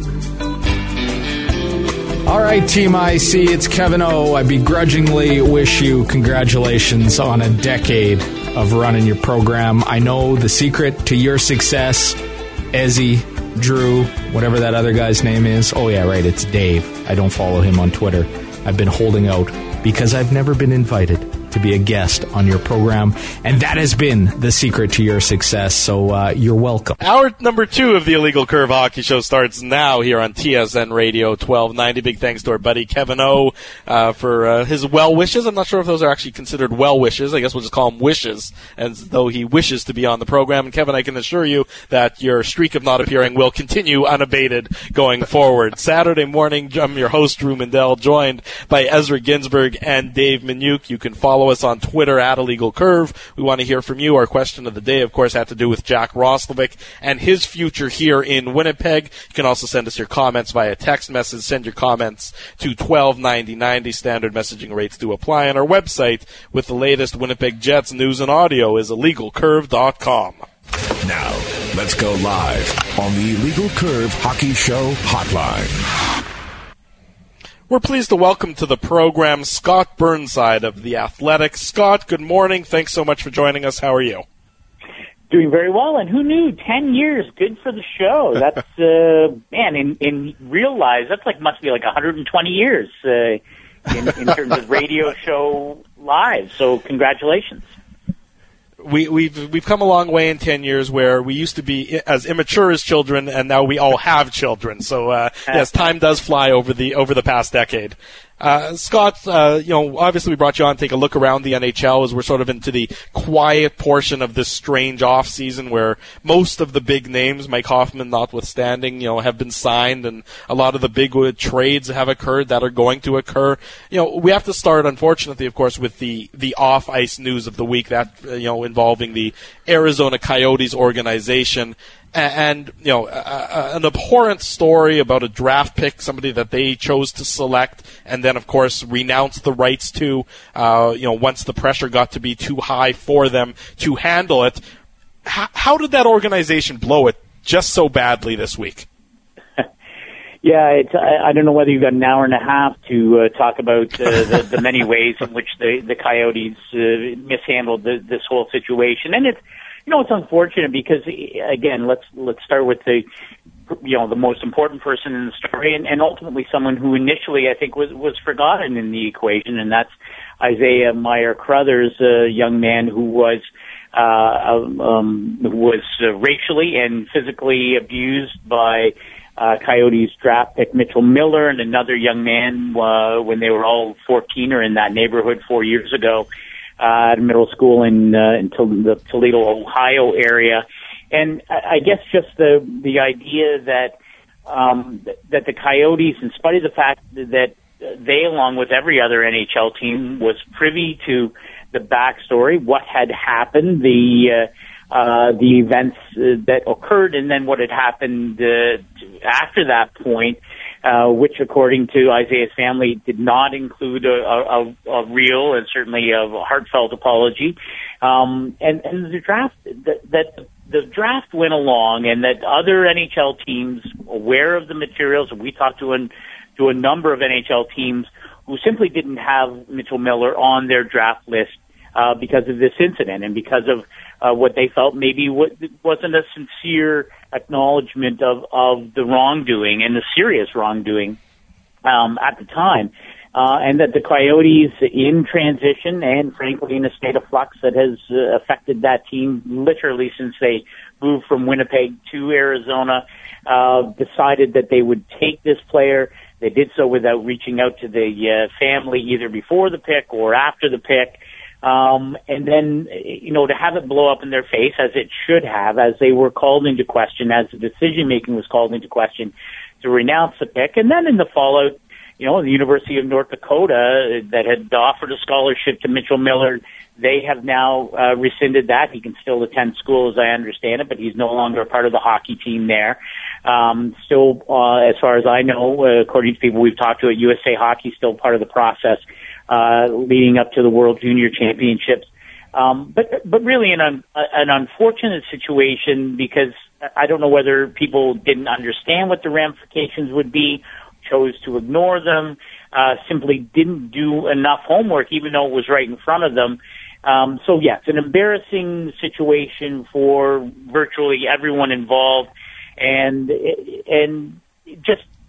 All right, Team I C, it's Kevin O. I begrudgingly wish you congratulations on a decade of running your program. I know the secret to your success, Ezzy, Drew, whatever that other guy's name is. Oh, yeah, right, it's Dave. I don't follow him on Twitter. I've been holding out because I've never been invited to be a guest on your program, and that has been the secret to your success, so uh, you're welcome. Hour number two of the Illegal Curve Hockey Show starts now here on T S N Radio twelve ninety. Big thanks to our buddy Kevin O uh, for uh, his well wishes. I'm not sure if those are actually considered well wishes. I guess we'll just call them wishes, as though he wishes to be on the program. And Kevin, I can assure you that your streak of not appearing will continue unabated going forward. Saturday morning, I'm your host, Drew Mandel, joined by Ezra Ginsburg and Dave Minuk. You can follow us on Twitter at Illegal Curve. We want to hear from you. Our question of the day, of course, had to do with Jack Roslovic and his future here in Winnipeg. You can also send us your comments via text message. Send your comments to twelve ninety ninety. Standard messaging rates do apply. And our website with the latest Winnipeg Jets news and audio is illegal curve dot com. Now, let's go live on the Illegal Curve Hockey Show hotline. We're pleased to welcome to the program Scott Burnside of The Athletic. Scott, good morning. Thanks so much for joining us. How are you? Doing very well, and who knew? Ten years, good for the show. That's uh, man, in in real lives, that's like must be like one hundred twenty years uh, in, in terms of radio show live. So, congratulations. We, we've we've come a long way in ten years, where we used to be as immature as children, and now we all have children. So uh, yes, time does fly over the over the past decade. Uh, Scott, uh, you know, obviously we brought you on to take a look around the N H L as we're sort of into the quiet portion of this strange off season where most of the big names, Mike Hoffman notwithstanding, you know, have been signed, and a lot of the big uh, trades have occurred that are going to occur. You know, we have to start, unfortunately, of course, with the the off ice news of the week that uh, you know involving the Arizona Coyotes organization. And, you know, uh, an abhorrent story about a draft pick, somebody that they chose to select, and then, of course, renounce the rights to, uh, you know, once the pressure got to be too high for them to handle it. H- how did that organization blow it just so badly this week? Yeah, it's, I, I don't know whether you've got an hour and a half to uh, talk about uh, the, the many ways in which the, the Coyotes uh, mishandled the, this whole situation. And it's, you know, it's unfortunate because, again, let's let's start with the, you know, the most important person in the story, and, and ultimately someone who initially I think was was forgotten in the equation, and that's Isaiah Meyer Crothers, a young man who was uh, um, who was uh, racially and physically abused by uh, Coyotes draft pick Mitchell Miller and another young man uh, when they were all fourteen or in that neighborhood four years ago. Uh, at a middle school in, uh, in the Toledo, Ohio area. And I, I guess just the, the idea that, um, that the Coyotes, in spite of the fact that they, along with every other N H L team, was privy to the backstory, what had happened, the, uh, uh, the events uh, that occurred, and then what had happened, uh, after that point, Uh, which, according to Isaiah's family, did not include a, a, a real and certainly a heartfelt apology. Um, and, and the draft, that, that the draft went along, and that other N H L teams, aware of the materials, and we talked to an, to a number of N H L teams who simply didn't have Mitchell Miller on their draft list uh, because of this incident and because of uh, what they felt maybe wasn't a sincere acknowledgement of, of the wrongdoing and the serious wrongdoing um, at the time. Uh, and that the Coyotes, in transition and, frankly, in a state of flux that has uh, affected that team literally since they moved from Winnipeg to Arizona, uh, decided that they would take this player. They did so without reaching out to the uh, family either before the pick or after the pick. Um, and then, you know, to have it blow up in their face, as it should have, as they were called into question, as the decision-making was called into question, to renounce the pick. And then in the fallout, you know, the University of North Dakota that had offered a scholarship to Mitchell Miller, they have now uh, rescinded that. He can still attend school, as I understand it, but he's no longer a part of the hockey team there. Um, still, uh, as far as I know, uh, according to people we've talked to at U S A Hockey, still part of the process uh, leading up to the World Junior Championships. Um, but but really an un, an unfortunate situation because I don't know whether people didn't understand what the ramifications would be, chose to ignore them, uh, simply didn't do enough homework, even though it was right in front of them. Um, so, yes, an embarrassing situation for virtually everyone involved, and and just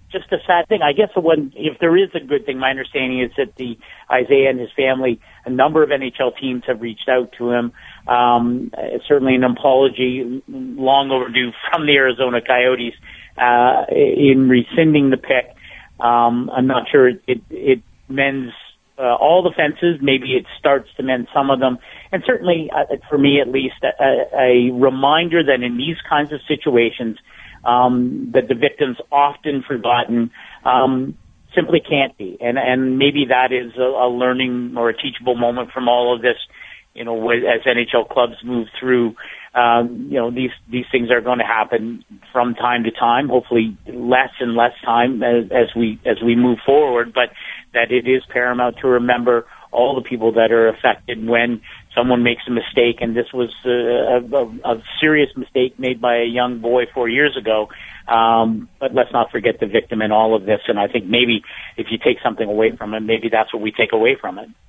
just a sad thing. I guess the one, if there is a good thing, my understanding is that the Isaiah and his family, a number of N H L teams have reached out to him. Um, certainly an apology long overdue from the Arizona Coyotes uh, in rescinding the pick. Um, I'm not sure it, it, it mends uh, all the fences. Maybe it starts to mend some of them. And certainly, uh, for me at least, a, a reminder that in these kinds of situations, um, that the victim's often forgotten, um, simply can't be. And, and maybe that is a, a learning or a teachable moment from all of this, you know, as N H L clubs move through. Um, you know, these, these things are going to happen from time to time, hopefully less and less time as, as we, as we move forward, but that it is paramount to remember all the people that are affected when someone makes a mistake. And this was a, a, a serious mistake made by a young boy four years ago. Um, but let's not forget the victim in all of this. And I think maybe if you take something away from it, maybe that's what we take away from it.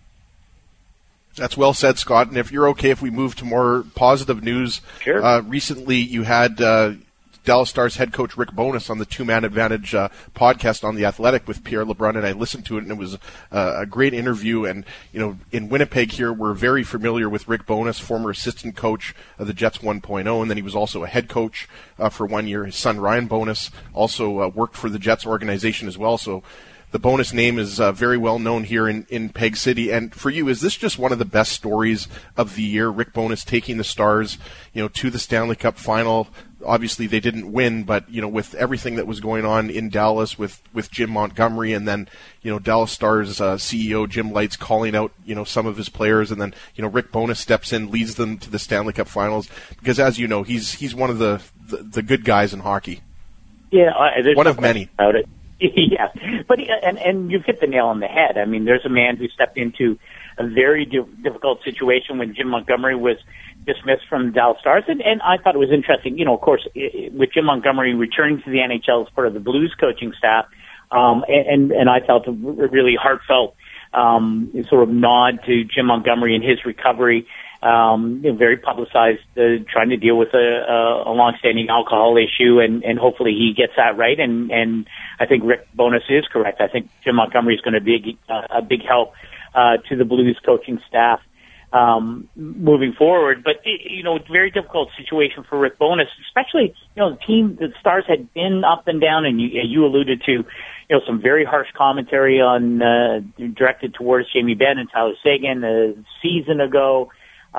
That's well said, Scott. And if you're okay, if we move to more positive news, sure. uh, recently you had uh, Dallas Stars head coach Rick Bowness on the Two Man Advantage uh, podcast on The Athletic with Pierre LeBrun, and I listened to it, and it was uh, a great interview. And, you know, in Winnipeg here, we're very familiar with Rick Bowness, former assistant coach of the Jets one point oh, and then he was also a head coach uh, for one year. His son, Ryan Bowness, also uh, worked for the Jets organization as well, so the Bowness name is uh, very well known here in, in Peg City. And for you, is this just one of the best stories of the year? Rick Bowness taking the Stars, you know, to the Stanley Cup final. Obviously, they didn't win, but, you know, with everything that was going on in Dallas with, with Jim Montgomery, and then, you know, Dallas Stars uh, C E O Jim Lites calling out, you know, some of his players, and then, you know, Rick Bowness steps in, leads them to the Stanley Cup finals. Because, as you know, he's he's one of the, the, the good guys in hockey. Yeah, uh, there's one no of many. About it. Yeah, but and and you've hit the nail on the head. I mean, there's a man who stepped into a very di- difficult situation when Jim Montgomery was dismissed from the Dallas Stars, and, and I thought it was interesting. You know, of course, it, with Jim Montgomery returning to the N H L as part of the Blues coaching staff, um, and, and and I felt a really heartfelt um, sort of nod to Jim Montgomery and his recovery. Um, you know, very publicized, uh, trying to deal with a, a, a long-standing alcohol issue, and, and hopefully he gets that right. And, and I think Rick Bowness is correct. I think Jim Montgomery is going to be a, a big help uh, to the Blues coaching staff um, moving forward. But it, you know, it's a very difficult situation for Rick Bowness, especially you know the team, the Stars had been up and down, and you, you alluded to. You know, some very harsh commentary on uh, directed towards Jamie Benn and Tyler Seguin a season ago.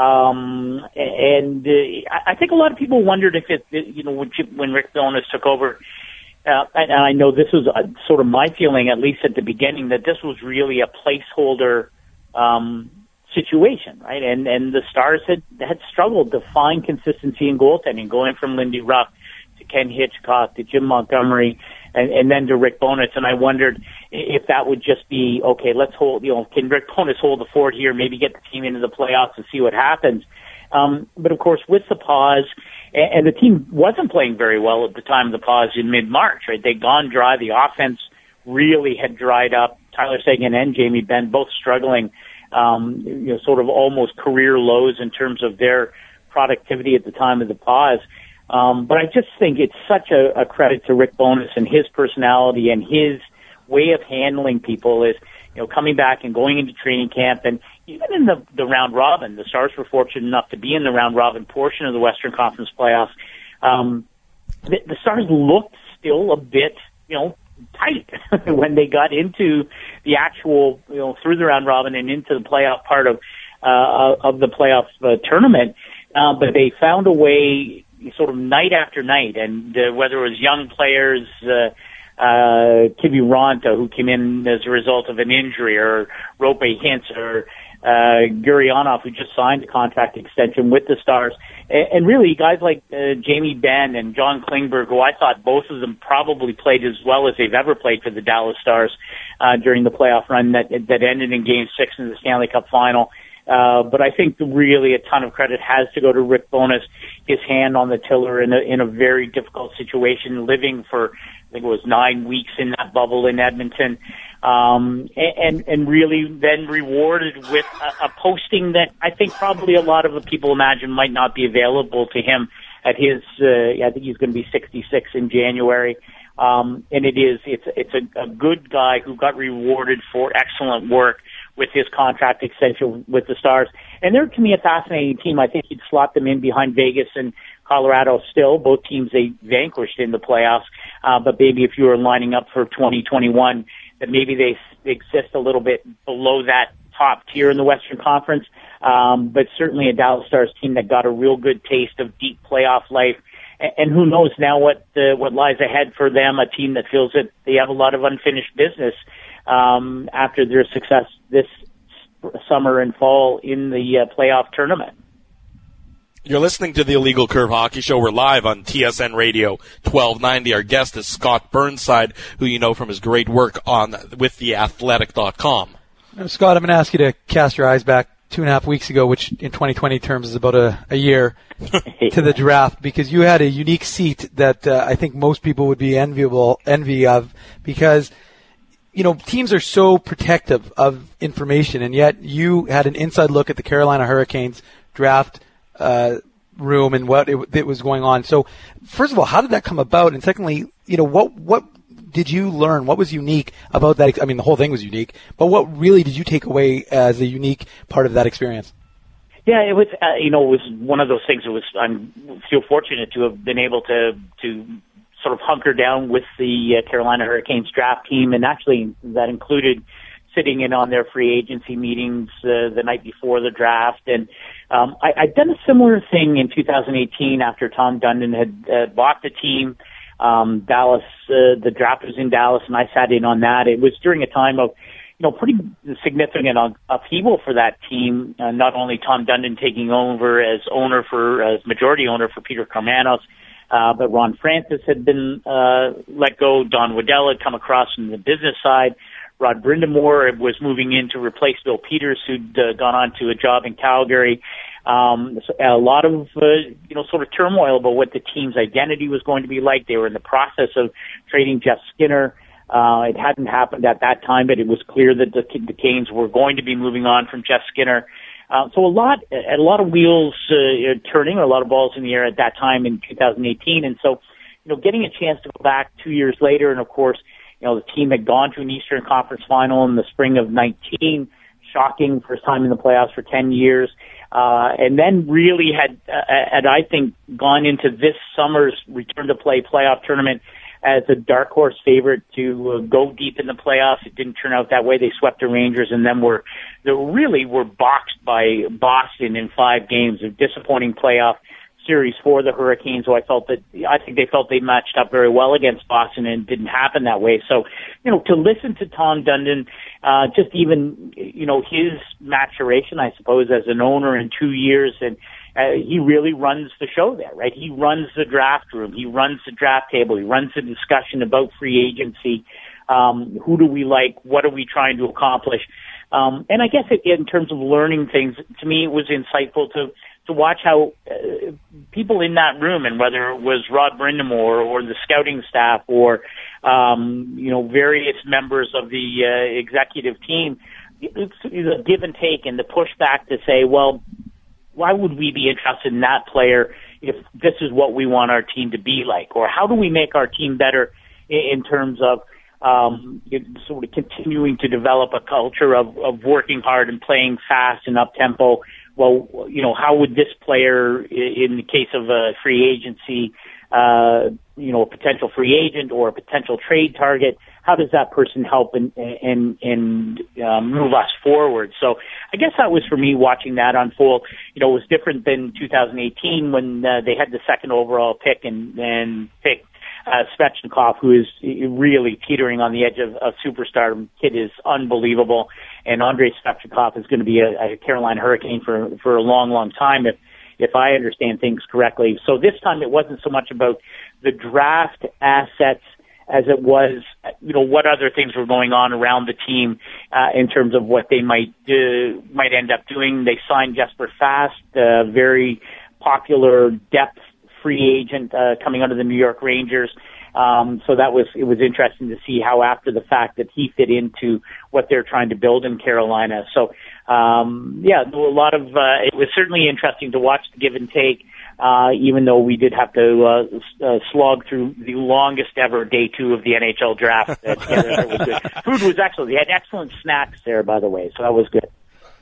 Um, and uh, I think a lot of people wondered if it, you know, when, when Rick Bowness took over, uh, and I know this was a, sort of my feeling, at least at the beginning, that this was really a placeholder um, situation, right? And and the Stars had had struggled to find consistency in goaltending, going from Lindy Ruff to Ken Hitchcock to Jim Montgomery, and, and then to Rick Bowness. And I wondered if that would just be, okay, let's hold, you know, can Rick Bowness hold the fort here, maybe get the team into the playoffs and see what happens. Um, but of course, with the pause, and, and the team wasn't playing very well at the time of the pause in mid-March, right? They'd gone dry. The offense really had dried up. Tyler Seguin and Jamie Benn both struggling, um, you know, sort of almost career lows in terms of their productivity at the time of the pause. Um, but I just think it's such a, a credit to Rick Bowness and his personality and his way of handling people is, you know, coming back and going into training camp. And even in the, the round robin, the Stars were fortunate enough to be in the round robin portion of the Western Conference playoffs. Um, the, the Stars looked still a bit, you know, tight when they got into the actual, you know, through the round robin and into the playoff part of, uh, of the playoff uh, tournament. Uh, but they found a way sort of night after night, and uh, whether it was young players, uh, uh, Kibi Ronta, who came in as a result of an injury, or Rope Hintz, or uh, Gurionov, who just signed a contract extension with the Stars, and, and really guys like uh, Jamie Benn and John Klingberg, who I thought both of them probably played as well as they've ever played for the Dallas Stars uh, during the playoff run that that ended in Game Six in the Stanley Cup Final. Uh, but I think really a ton of credit has to go to Rick Bowness, his hand on the tiller in a, in a very difficult situation, living for, I think it was nine weeks in that bubble in Edmonton, um, and, and really then rewarded with a, a posting that I think probably a lot of the people imagine might not be available to him at his, uh, I think he's going to be sixty-six in January. Um, and it is, it's, it's a, a good guy who got rewarded for excellent work with his contract extension with the Stars. And they're, to me, a fascinating team. I think you'd slot them in behind Vegas and Colorado still, both teams they vanquished in the playoffs. Uh, but maybe if you were lining up for twenty twenty-one, that maybe they exist a little bit below that top tier in the Western Conference. Um, but certainly a Dallas Stars team that got a real good taste of deep playoff life. And, and who knows now what uh, what lies ahead for them, a team that feels that they have a lot of unfinished business um, after their success this summer and fall in the uh, playoff tournament. You're listening to the Illegal Curve Hockey Show. We're live on T S N Radio twelve ninety. Our guest is Scott Burnside, who you know from his great work on with the athletic dot com. Now, Scott, I'm going to ask you to cast your eyes back two and a half weeks ago, which in twenty twenty terms is about a, a year, to the draft, because you had a unique seat that uh, I think most people would be enviable envy of, because you know, teams are so protective of information, and yet you had an inside look at the Carolina Hurricanes draft uh, room and what it, it was going on. So, first of all, how did that come about? And secondly, you know, what what did you learn? What was unique about that? I mean, the whole thing was unique, but what really did you take away as a unique part of that experience? Yeah, it was. Uh, you know, it was one of those things. It was. I feel fortunate to have been able to to. sort of hunker down with the uh, Carolina Hurricanes draft team, and actually that included sitting in on their free agency meetings uh, the night before the draft. And um, I, I'd done a similar thing in two thousand eighteen after Tom Dundon had uh, bought the team. Um, Dallas, uh, the draft was in Dallas, and I sat in on that. It was during a time of, you know, pretty significant upheaval for that team. Uh, not only Tom Dundon taking over as owner for, as majority owner for Peter Karmanos, Uh, but Ron Francis had been uh, let go. Don Waddell had come across from the business side. Rod Brindamore was moving in to replace Bill Peters, who'd uh, gone on to a job in Calgary. Um, so a lot of, uh, you know, sort of turmoil about what the team's identity was going to be like. They were in the process of trading Jeff Skinner. Uh, it hadn't happened at that time, but it was clear that the, the Canes were going to be moving on from Jeff Skinner. Uh, so a lot, a lot of wheels uh, turning, or a lot of balls in the air at that time in two thousand eighteen. And so, you know, getting a chance to go back two years later, and of course, you know, the team had gone to an Eastern Conference final in the spring of nineteen, shocking first time in the playoffs for ten years, uh, and then really had, uh, had I think, gone into this summer's return to play playoff tournament as a dark horse favorite to uh, go deep in the playoffs. It didn't turn out that way. They swept the Rangers, and then were they really were boxed by Boston in five games. A disappointing playoff series for the Hurricanes. So I felt that I think they felt they matched up very well against Boston, and it didn't happen that way. So, you know, to listen to Tom Dundon, uh, just even you know his maturation, I suppose, as an owner in two years, and Uh, he really runs the show there, right? He runs the draft room. He runs the draft table. He runs the discussion about free agency. Um, who do we like? What are we trying to accomplish? Um, and I guess it, in terms of learning things, to me, it was insightful to, to watch how uh, people in that room, and whether it was Rod Brindamore or the scouting staff or, um, you know, various members of the uh, executive team, it's, it's a give and take and the pushback to say, well, why would we be interested in that player if this is what we want our team to be like? Or how do we make our team better in, in terms of um, sort of continuing to develop a culture of, of working hard and playing fast and up-tempo? Well, you know, how would this player, in the case of a free agency, uh, you know, a potential free agent or a potential trade target, how does that person help and and and um, move us forward? So I guess that was for me watching that unfold. You know, it was different than two thousand eighteen when uh, they had the second overall pick and and picked uh, Svechnikov, who is really teetering on the edge of, of superstardom. Kid is unbelievable, and Andrei Svechnikov is going to be a, a Carolina Hurricane for for a long, long time if if I understand things correctly. So this time it wasn't so much about the draft assets as it was, you know, what other things were going on around the team uh, in terms of what they might do, might end up doing. They signed Jesper Fast, a very popular depth free agent uh, coming out of the New York Rangers. Um, so that was, it was interesting to see how after the fact that he fit into what they're trying to build in Carolina. So um, yeah, a lot of uh, it was certainly interesting to watch the give and take. Uh, even though we did have to uh, uh, slog through the longest ever day two of the N H L draft. That, yeah, that was good. Food was excellent. They had excellent snacks there, by the way, so that was good.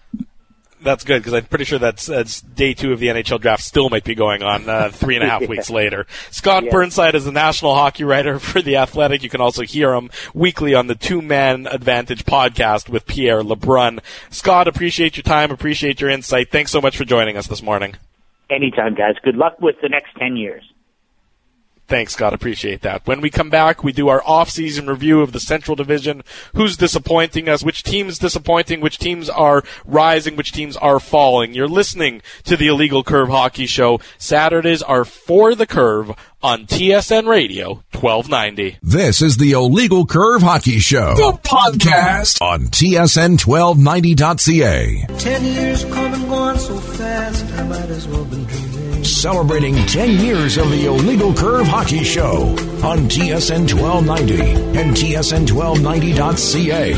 That's good, because I'm pretty sure that's, that's day two of the N H L draft still might be going on uh, three and a half yeah. weeks later. Scott yeah. Burnside is the national hockey writer for The Athletic. You can also hear him weekly on the Two-Man Advantage podcast with Pierre Lebrun. Scott, appreciate your time, appreciate your insight. Thanks so much for joining us this morning. Anytime, guys. Good luck with the next ten years. Thanks, Scott. Appreciate that. When we come back, we do our off-season review of the Central Division. Who's disappointing us? Which team's disappointing? Which teams are rising? Which teams are falling? You're listening to the Illegal Curve Hockey Show. Saturdays are For the Curve on T S N Radio twelve ninety. This is the Illegal Curve Hockey Show, the podcast on T S N twelve ninety dot C A. Ten years come and gone so fast, I might as well been dreaming. Celebrating ten years of the Illegal Curve Hockey Show on T S N twelve ninety and T S N twelve ninety dot C A.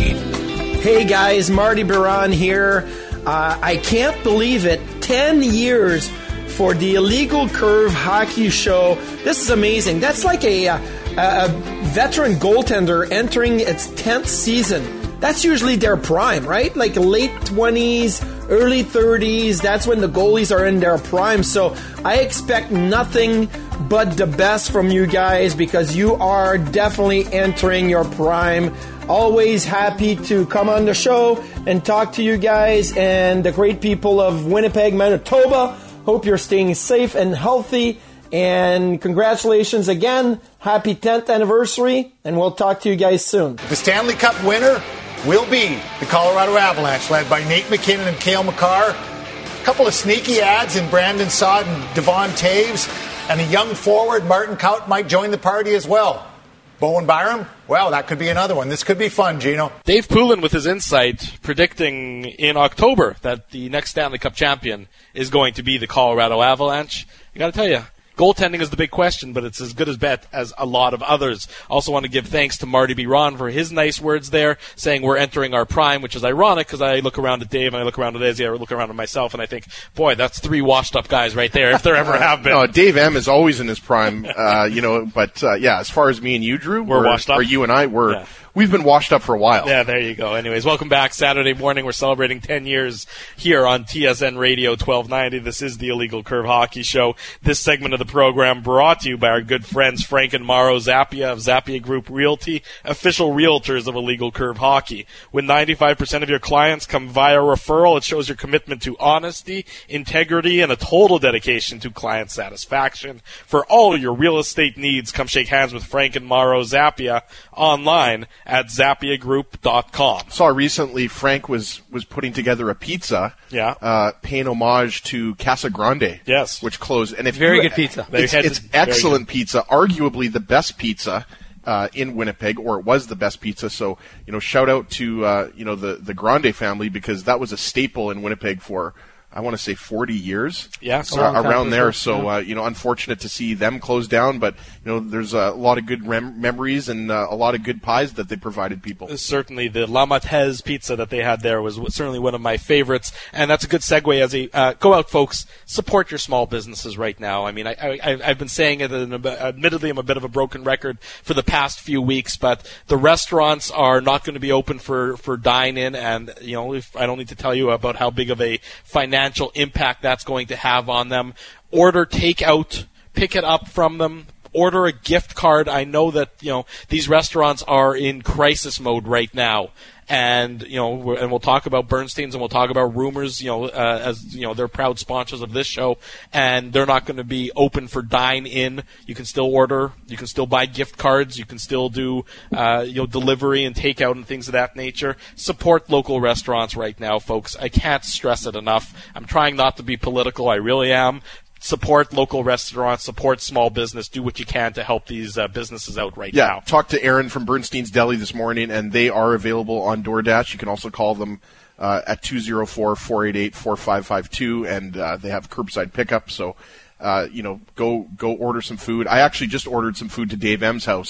Hey guys, Marty Biron here. Uh, I can't believe it. Ten years for the Illegal Curve Hockey Show. This is amazing. That's like a, a, a veteran goaltender entering its tenth season. That's usually their prime, right? Like late twenties, early thirties. That's when the goalies are in their prime. So I expect nothing but the best from you guys, because you are definitely entering your prime. Always happy to come on the show and talk to you guys and the great people of Winnipeg, Manitoba. Hope you're staying safe and healthy, and congratulations again. Happy tenth anniversary, and we'll talk to you guys soon. The Stanley Cup winner will be the Colorado Avalanche, led by Nate McKinnon and Cale Makar. A couple of sneaky ads in Brandon Saad and Devon Taves, and a young forward, Martin Kaut, might join the party as well. Bowen Byram? Well, that could be another one. This could be fun, Gino. Dave Poulin with his insight predicting in October that the next Stanley Cup champion is going to be the Colorado Avalanche. I got to tell you, goaltending is the big question, but it's as good as bet as a lot of others. Also want to give thanks to Marty Biron for his nice words there, saying we're entering our prime, which is ironic because I look around at Dave and I look around at Izzy, I look around at myself, and I think, boy, that's three washed-up guys right there, if there ever have been. No, Dave M. is always in his prime, uh, you know, but, uh, yeah, as far as me and you, Drew, we're, we're washed up. Or you and I, we're... Yeah. We've been washed up for a while. Yeah, there you go. Anyways, welcome back. Saturday morning, we're celebrating ten years here on T S N Radio twelve ninety. This is the Illegal Curve Hockey Show. This segment of the program brought to you by our good friends Frank and Mauro Zappia of Zappia Group Realty, official realtors of Illegal Curve Hockey. When ninety-five percent of your clients come via referral, it shows your commitment to honesty, integrity, and a total dedication to client satisfaction. For all your real estate needs, come shake hands with Frank and Mauro Zappia online at zappia group dot com. Saw recently Frank was, was putting together a pizza, yeah, uh, paying homage to Casa Grande, yes, which closed. And if very you, good pizza. It's, it's excellent pizza, arguably the best pizza uh, in Winnipeg, or it was the best pizza. So you know, shout out to uh, you know the the Grande family, because that was a staple in Winnipeg for, I want to say, forty years. Yeah, so uh, around there. So, uh, you know, unfortunate to see them close down, but, you know, there's a lot of good rem- memories and uh, a lot of good pies that they provided people. Certainly, the La Matez pizza that they had there was certainly one of my favorites, and that's a good segue as a, uh, go out, folks, support your small businesses right now. I mean, I, I, I've been saying it, and admittedly, I'm a bit of a broken record for the past few weeks, but the restaurants are not going to be open for, for dine-in, and, you know, if, I don't need to tell you about how big of a financial financial impact that's going to have on them. Order takeout, pick it up from them, order a gift card. I know that, you know, these restaurants are in crisis mode right now. And, you know, we're, and we'll talk about Bernstein's and we'll talk about Rumors, you know, uh, as, you know, they're proud sponsors of this show, and they're not going to be open for dine-in. You can still order. You can still buy gift cards. You can still do, uh, you know, delivery and takeout and things of that nature. Support local restaurants right now, folks. I can't stress it enough. I'm trying not to be political. I really am. Support local restaurants, support small business, do what you can to help these uh, businesses out right yeah, now. Yeah, talked to Aaron from Bernstein's Deli this morning, and they are available on DoorDash. You can also call them uh, at two oh four, four eight eight, four five five two, and uh, they have curbside pickup. So, uh, you know, go go order some food. I actually just ordered some food to Dave M's house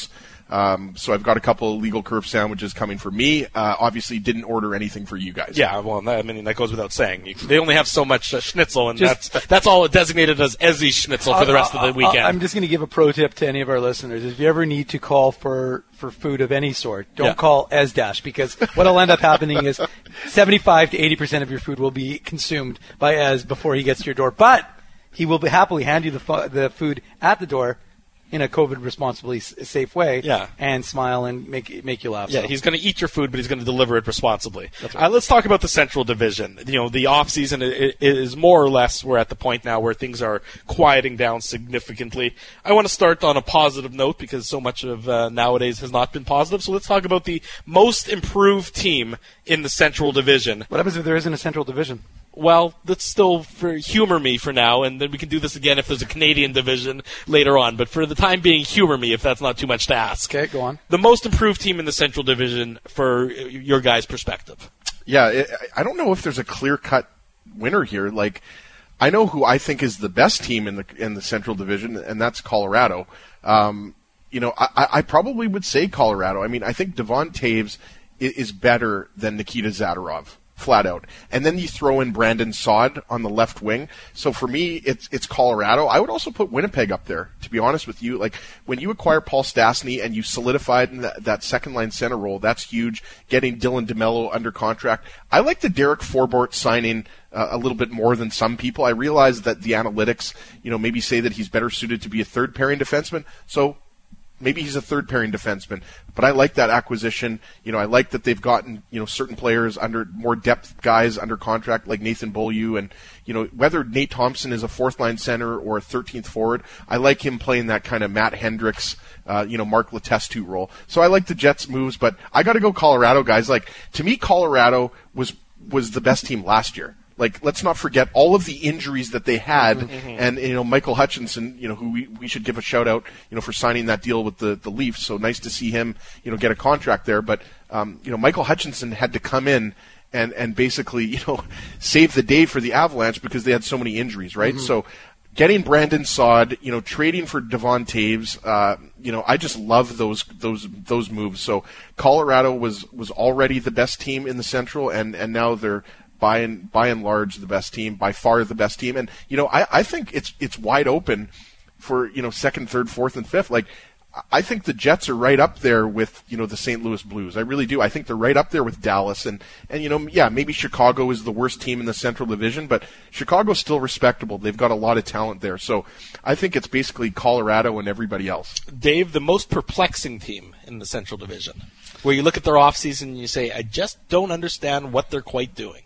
Um, so I've got a couple of legal curve sandwiches coming for me. Uh, obviously, didn't order anything for you guys. Yeah, well, I mean that goes without saying. You, they only have so much uh, schnitzel, and Just, that's that's all designated as Ezzy schnitzel for the rest of the weekend. I'm just going to give a pro tip to any of our listeners: if you ever need to call for, for food of any sort, don't Yeah. call Ezdash, because what'll end up happening is seventy-five to eighty percent of your food will be consumed by Ez before he gets to your door. But he will be happily hand you the fu- the food at the door in a COVID responsibly s- safe way, Yeah. and smile and make make you laugh. Yeah, so. he's going to eat your food, but he's going to deliver it responsibly. Right. Uh, let's talk about the Central Division. You know, the off season is more or less, we're at the point now where things are quieting down significantly. I want to start on a positive note because so much of uh, nowadays has not been positive. So let's talk about the most improved team in the Central Division. What happens if there isn't a Central Division? Well, let's still for humor me for now, and then we can do this again if there's a Canadian division later on. But for the time being, humor me if that's not too much to ask. Okay, go on. The most improved team in the Central Division for your guys' perspective. Yeah, it, I don't know if there's a clear-cut winner here. Like, I know who I think is the best team in the in the Central Division, and that's Colorado. Um, you know, I, I probably would say Colorado. I mean, I think Devon Toews is, is better than Nikita Zadorov. Flat out. And then you throw in Brandon Saad on the left wing. So for me, it's it's Colorado. I would also put Winnipeg up there, to be honest with you. Like, when you acquire Paul Stastny and you solidified in that, that second-line center role, that's huge. Getting Dylan DeMello under contract. I like the Derek Forbort signing uh, a little bit more than some people. I realize that the analytics, you know, maybe say that he's better suited to be a third-pairing defenseman. So maybe he's a third-pairing defenseman, but I like that acquisition. You know, I like that they've gotten, you know, certain players under more depth guys under contract like Nathan Beaulieu, and, you know, whether Nate Thompson is a fourth-line center or a thirteenth forward, I like him playing that kind of Matt Hendricks, uh, you know, Mark Letestu role. So I like the Jets' moves, but I got to go Colorado, guys. Like, to me, Colorado was was the best team last year. Like, let's not forget all of the injuries that they had, mm-hmm. and, you know, Michael Hutchinson, you know, who we, we should give a shout out, you know, for signing that deal with the, the Leafs. So nice to see him, you know, get a contract there. But, um, you know, Michael Hutchinson had to come in and, and basically, you know, save the day for the Avalanche because they had so many injuries, right? Mm-hmm. So getting Brandon Saad, you know, trading for Devon Toews, uh, you know, I just love those those those moves. So Colorado was, was already the best team in the Central, and, and now they're by and by and large the best team, by far the best team. And, you know, I, I think it's it's wide open for, you know, second, third, fourth, and fifth. Like, I think the Jets are right up there with, you know, the Saint Louis Blues. I really do. I think they're right up there with Dallas. And, and, you know, yeah, maybe Chicago is the worst team in the Central Division, but Chicago's still respectable. They've got a lot of talent there. So I think it's basically Colorado and everybody else. Dave, the most perplexing team in the Central Division, where you look at their offseason and you say, I just don't understand what they're quite doing.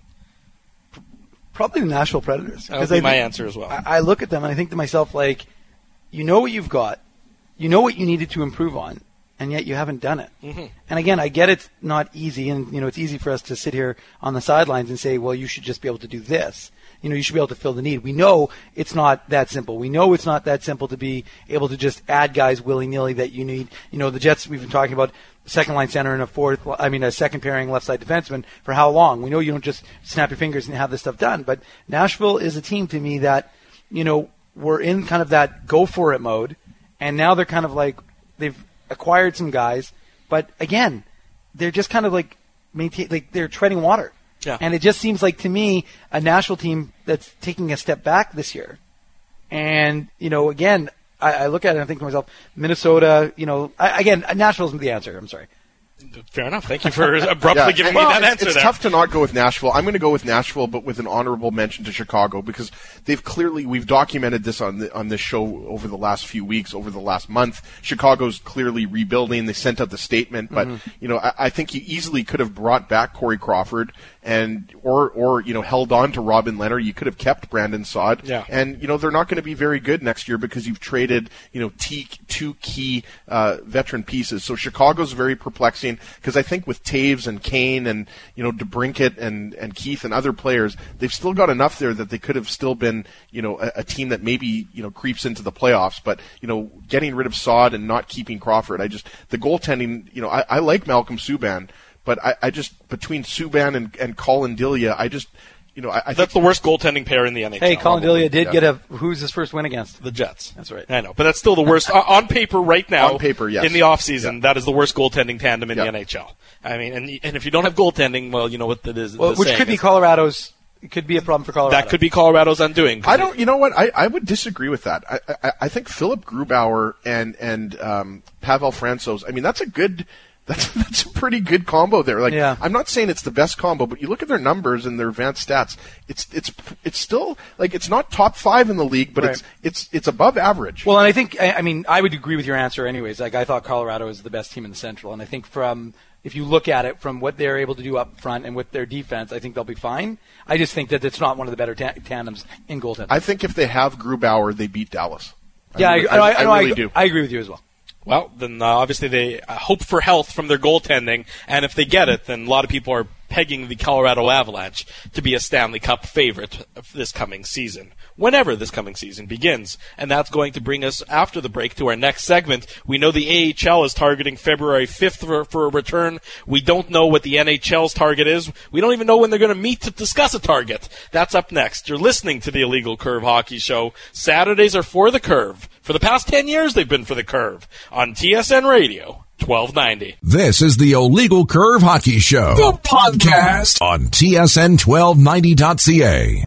Probably the Nashville Predators. That would be my answer as well. I, I look at them and I think to myself, like, you know what you've got. You know what you needed to improve on, and yet you haven't done it. Mm-hmm. And again, I get it's not easy, and, you know, it's easy for us to sit here on the sidelines and say, well, you should just be able to do this. You know, you should be able to fill the need. We know it's not that simple. We know it's not that simple to be able to just add guys willy-nilly that you need. You know, the Jets, we've been talking about second line center and a fourth, I mean, a second pairing left side defenseman for how long? We know you don't just snap your fingers and have this stuff done, but Nashville is a team to me that, you know, we're in kind of that go for it mode, and now they're kind of like, they've acquired some guys, but again, they're just kind of like maintain, like they're treading water. Yeah. And it just seems like, to me, a Nashville team that's taking a step back this year. And, you know, again, I, I look at it and I think to myself, Minnesota, you know, I, again, Nashville's the answer. I'm sorry. Fair enough. Thank you for abruptly yeah, giving well, me that it's, answer it's there. tough to not go with Nashville. I'm going to go with Nashville, but with an honorable mention to Chicago, because they've clearly, we've documented this on the, on this show over the last few weeks, over the last month. Chicago's clearly rebuilding. They sent out the statement, but, mm-hmm. you know, I, I think you easily could have brought back Corey Crawford and, or, or, you know, held on to Robin Leonard. You could have kept Brandon Saad. Yeah. And, you know, they're not going to be very good next year because you've traded, you know, t- two key, uh, veteran pieces. So Chicago's very perplexing, because I think with Taves and Kane and, you know, DeBrincat and, and Keith and other players, they've still got enough there that they could have still been, you know, a, a team that maybe, you know, creeps into the playoffs. But, you know, getting rid of Saad and not keeping Crawford, I just, the goaltending, you know, I, I like Malcolm Subban, but I, I just, between Subban and, and Colin Delia, I just, you know, I, I think that's the worst goaltending pair in the N H L. Hey, Colin Delia did yeah. get a. Who's his first win against? The Jets. That's right. I know, but that's still the worst on, on paper right now. On paper, yes. In the offseason, Yeah. that is the worst goaltending tandem in Yeah. the N H L. I mean, and and if you don't have goaltending, well, you know what that is. Well, the which saying could be is. Colorado's. It could be a problem for Colorado. That could be Colorado's undoing. I don't. You know what? I, I would disagree with that. I, I, I think Philip Grubauer and and um, Pavel Francouz. I mean, that's a good. That's that's a pretty good combo there. Like, Yeah. I'm not saying it's the best combo, but you look at their numbers and their advanced stats. It's it's it's still like it's not top five in the league, but Right. it's it's it's above average. Well, and I think, I I mean, I would agree with your answer anyways. Like, I thought Colorado is the best team in the Central, and I think from, if you look at it from what they're able to do up front and with their defense, I think they'll be fine. I just think that it's not one of the better ta- tandems in goaltending. I think if they have Grubauer, they beat Dallas. yeah, really, I, I, I, I I, really I, do. I agree with you as well. Well, then uh, obviously they uh, hope for health from their goaltending, and if they get it, then a lot of people are pegging the Colorado Avalanche to be a Stanley Cup favorite of this coming season, whenever this coming season begins. And that's going to bring us, after the break, to our next segment. We know the A H L is targeting February fifth for, for a return. We don't know what the N H L's target is. We don't even know when they're going to meet to discuss a target. That's up next. You're listening to the Illegal Curve Hockey Show. Saturdays are for the Curve. For the past ten years, they've been for the Curve on T S N Radio. twelve ninety. This is the Illegal Curve Hockey Show, the podcast on T S N twelve ninety dot C A.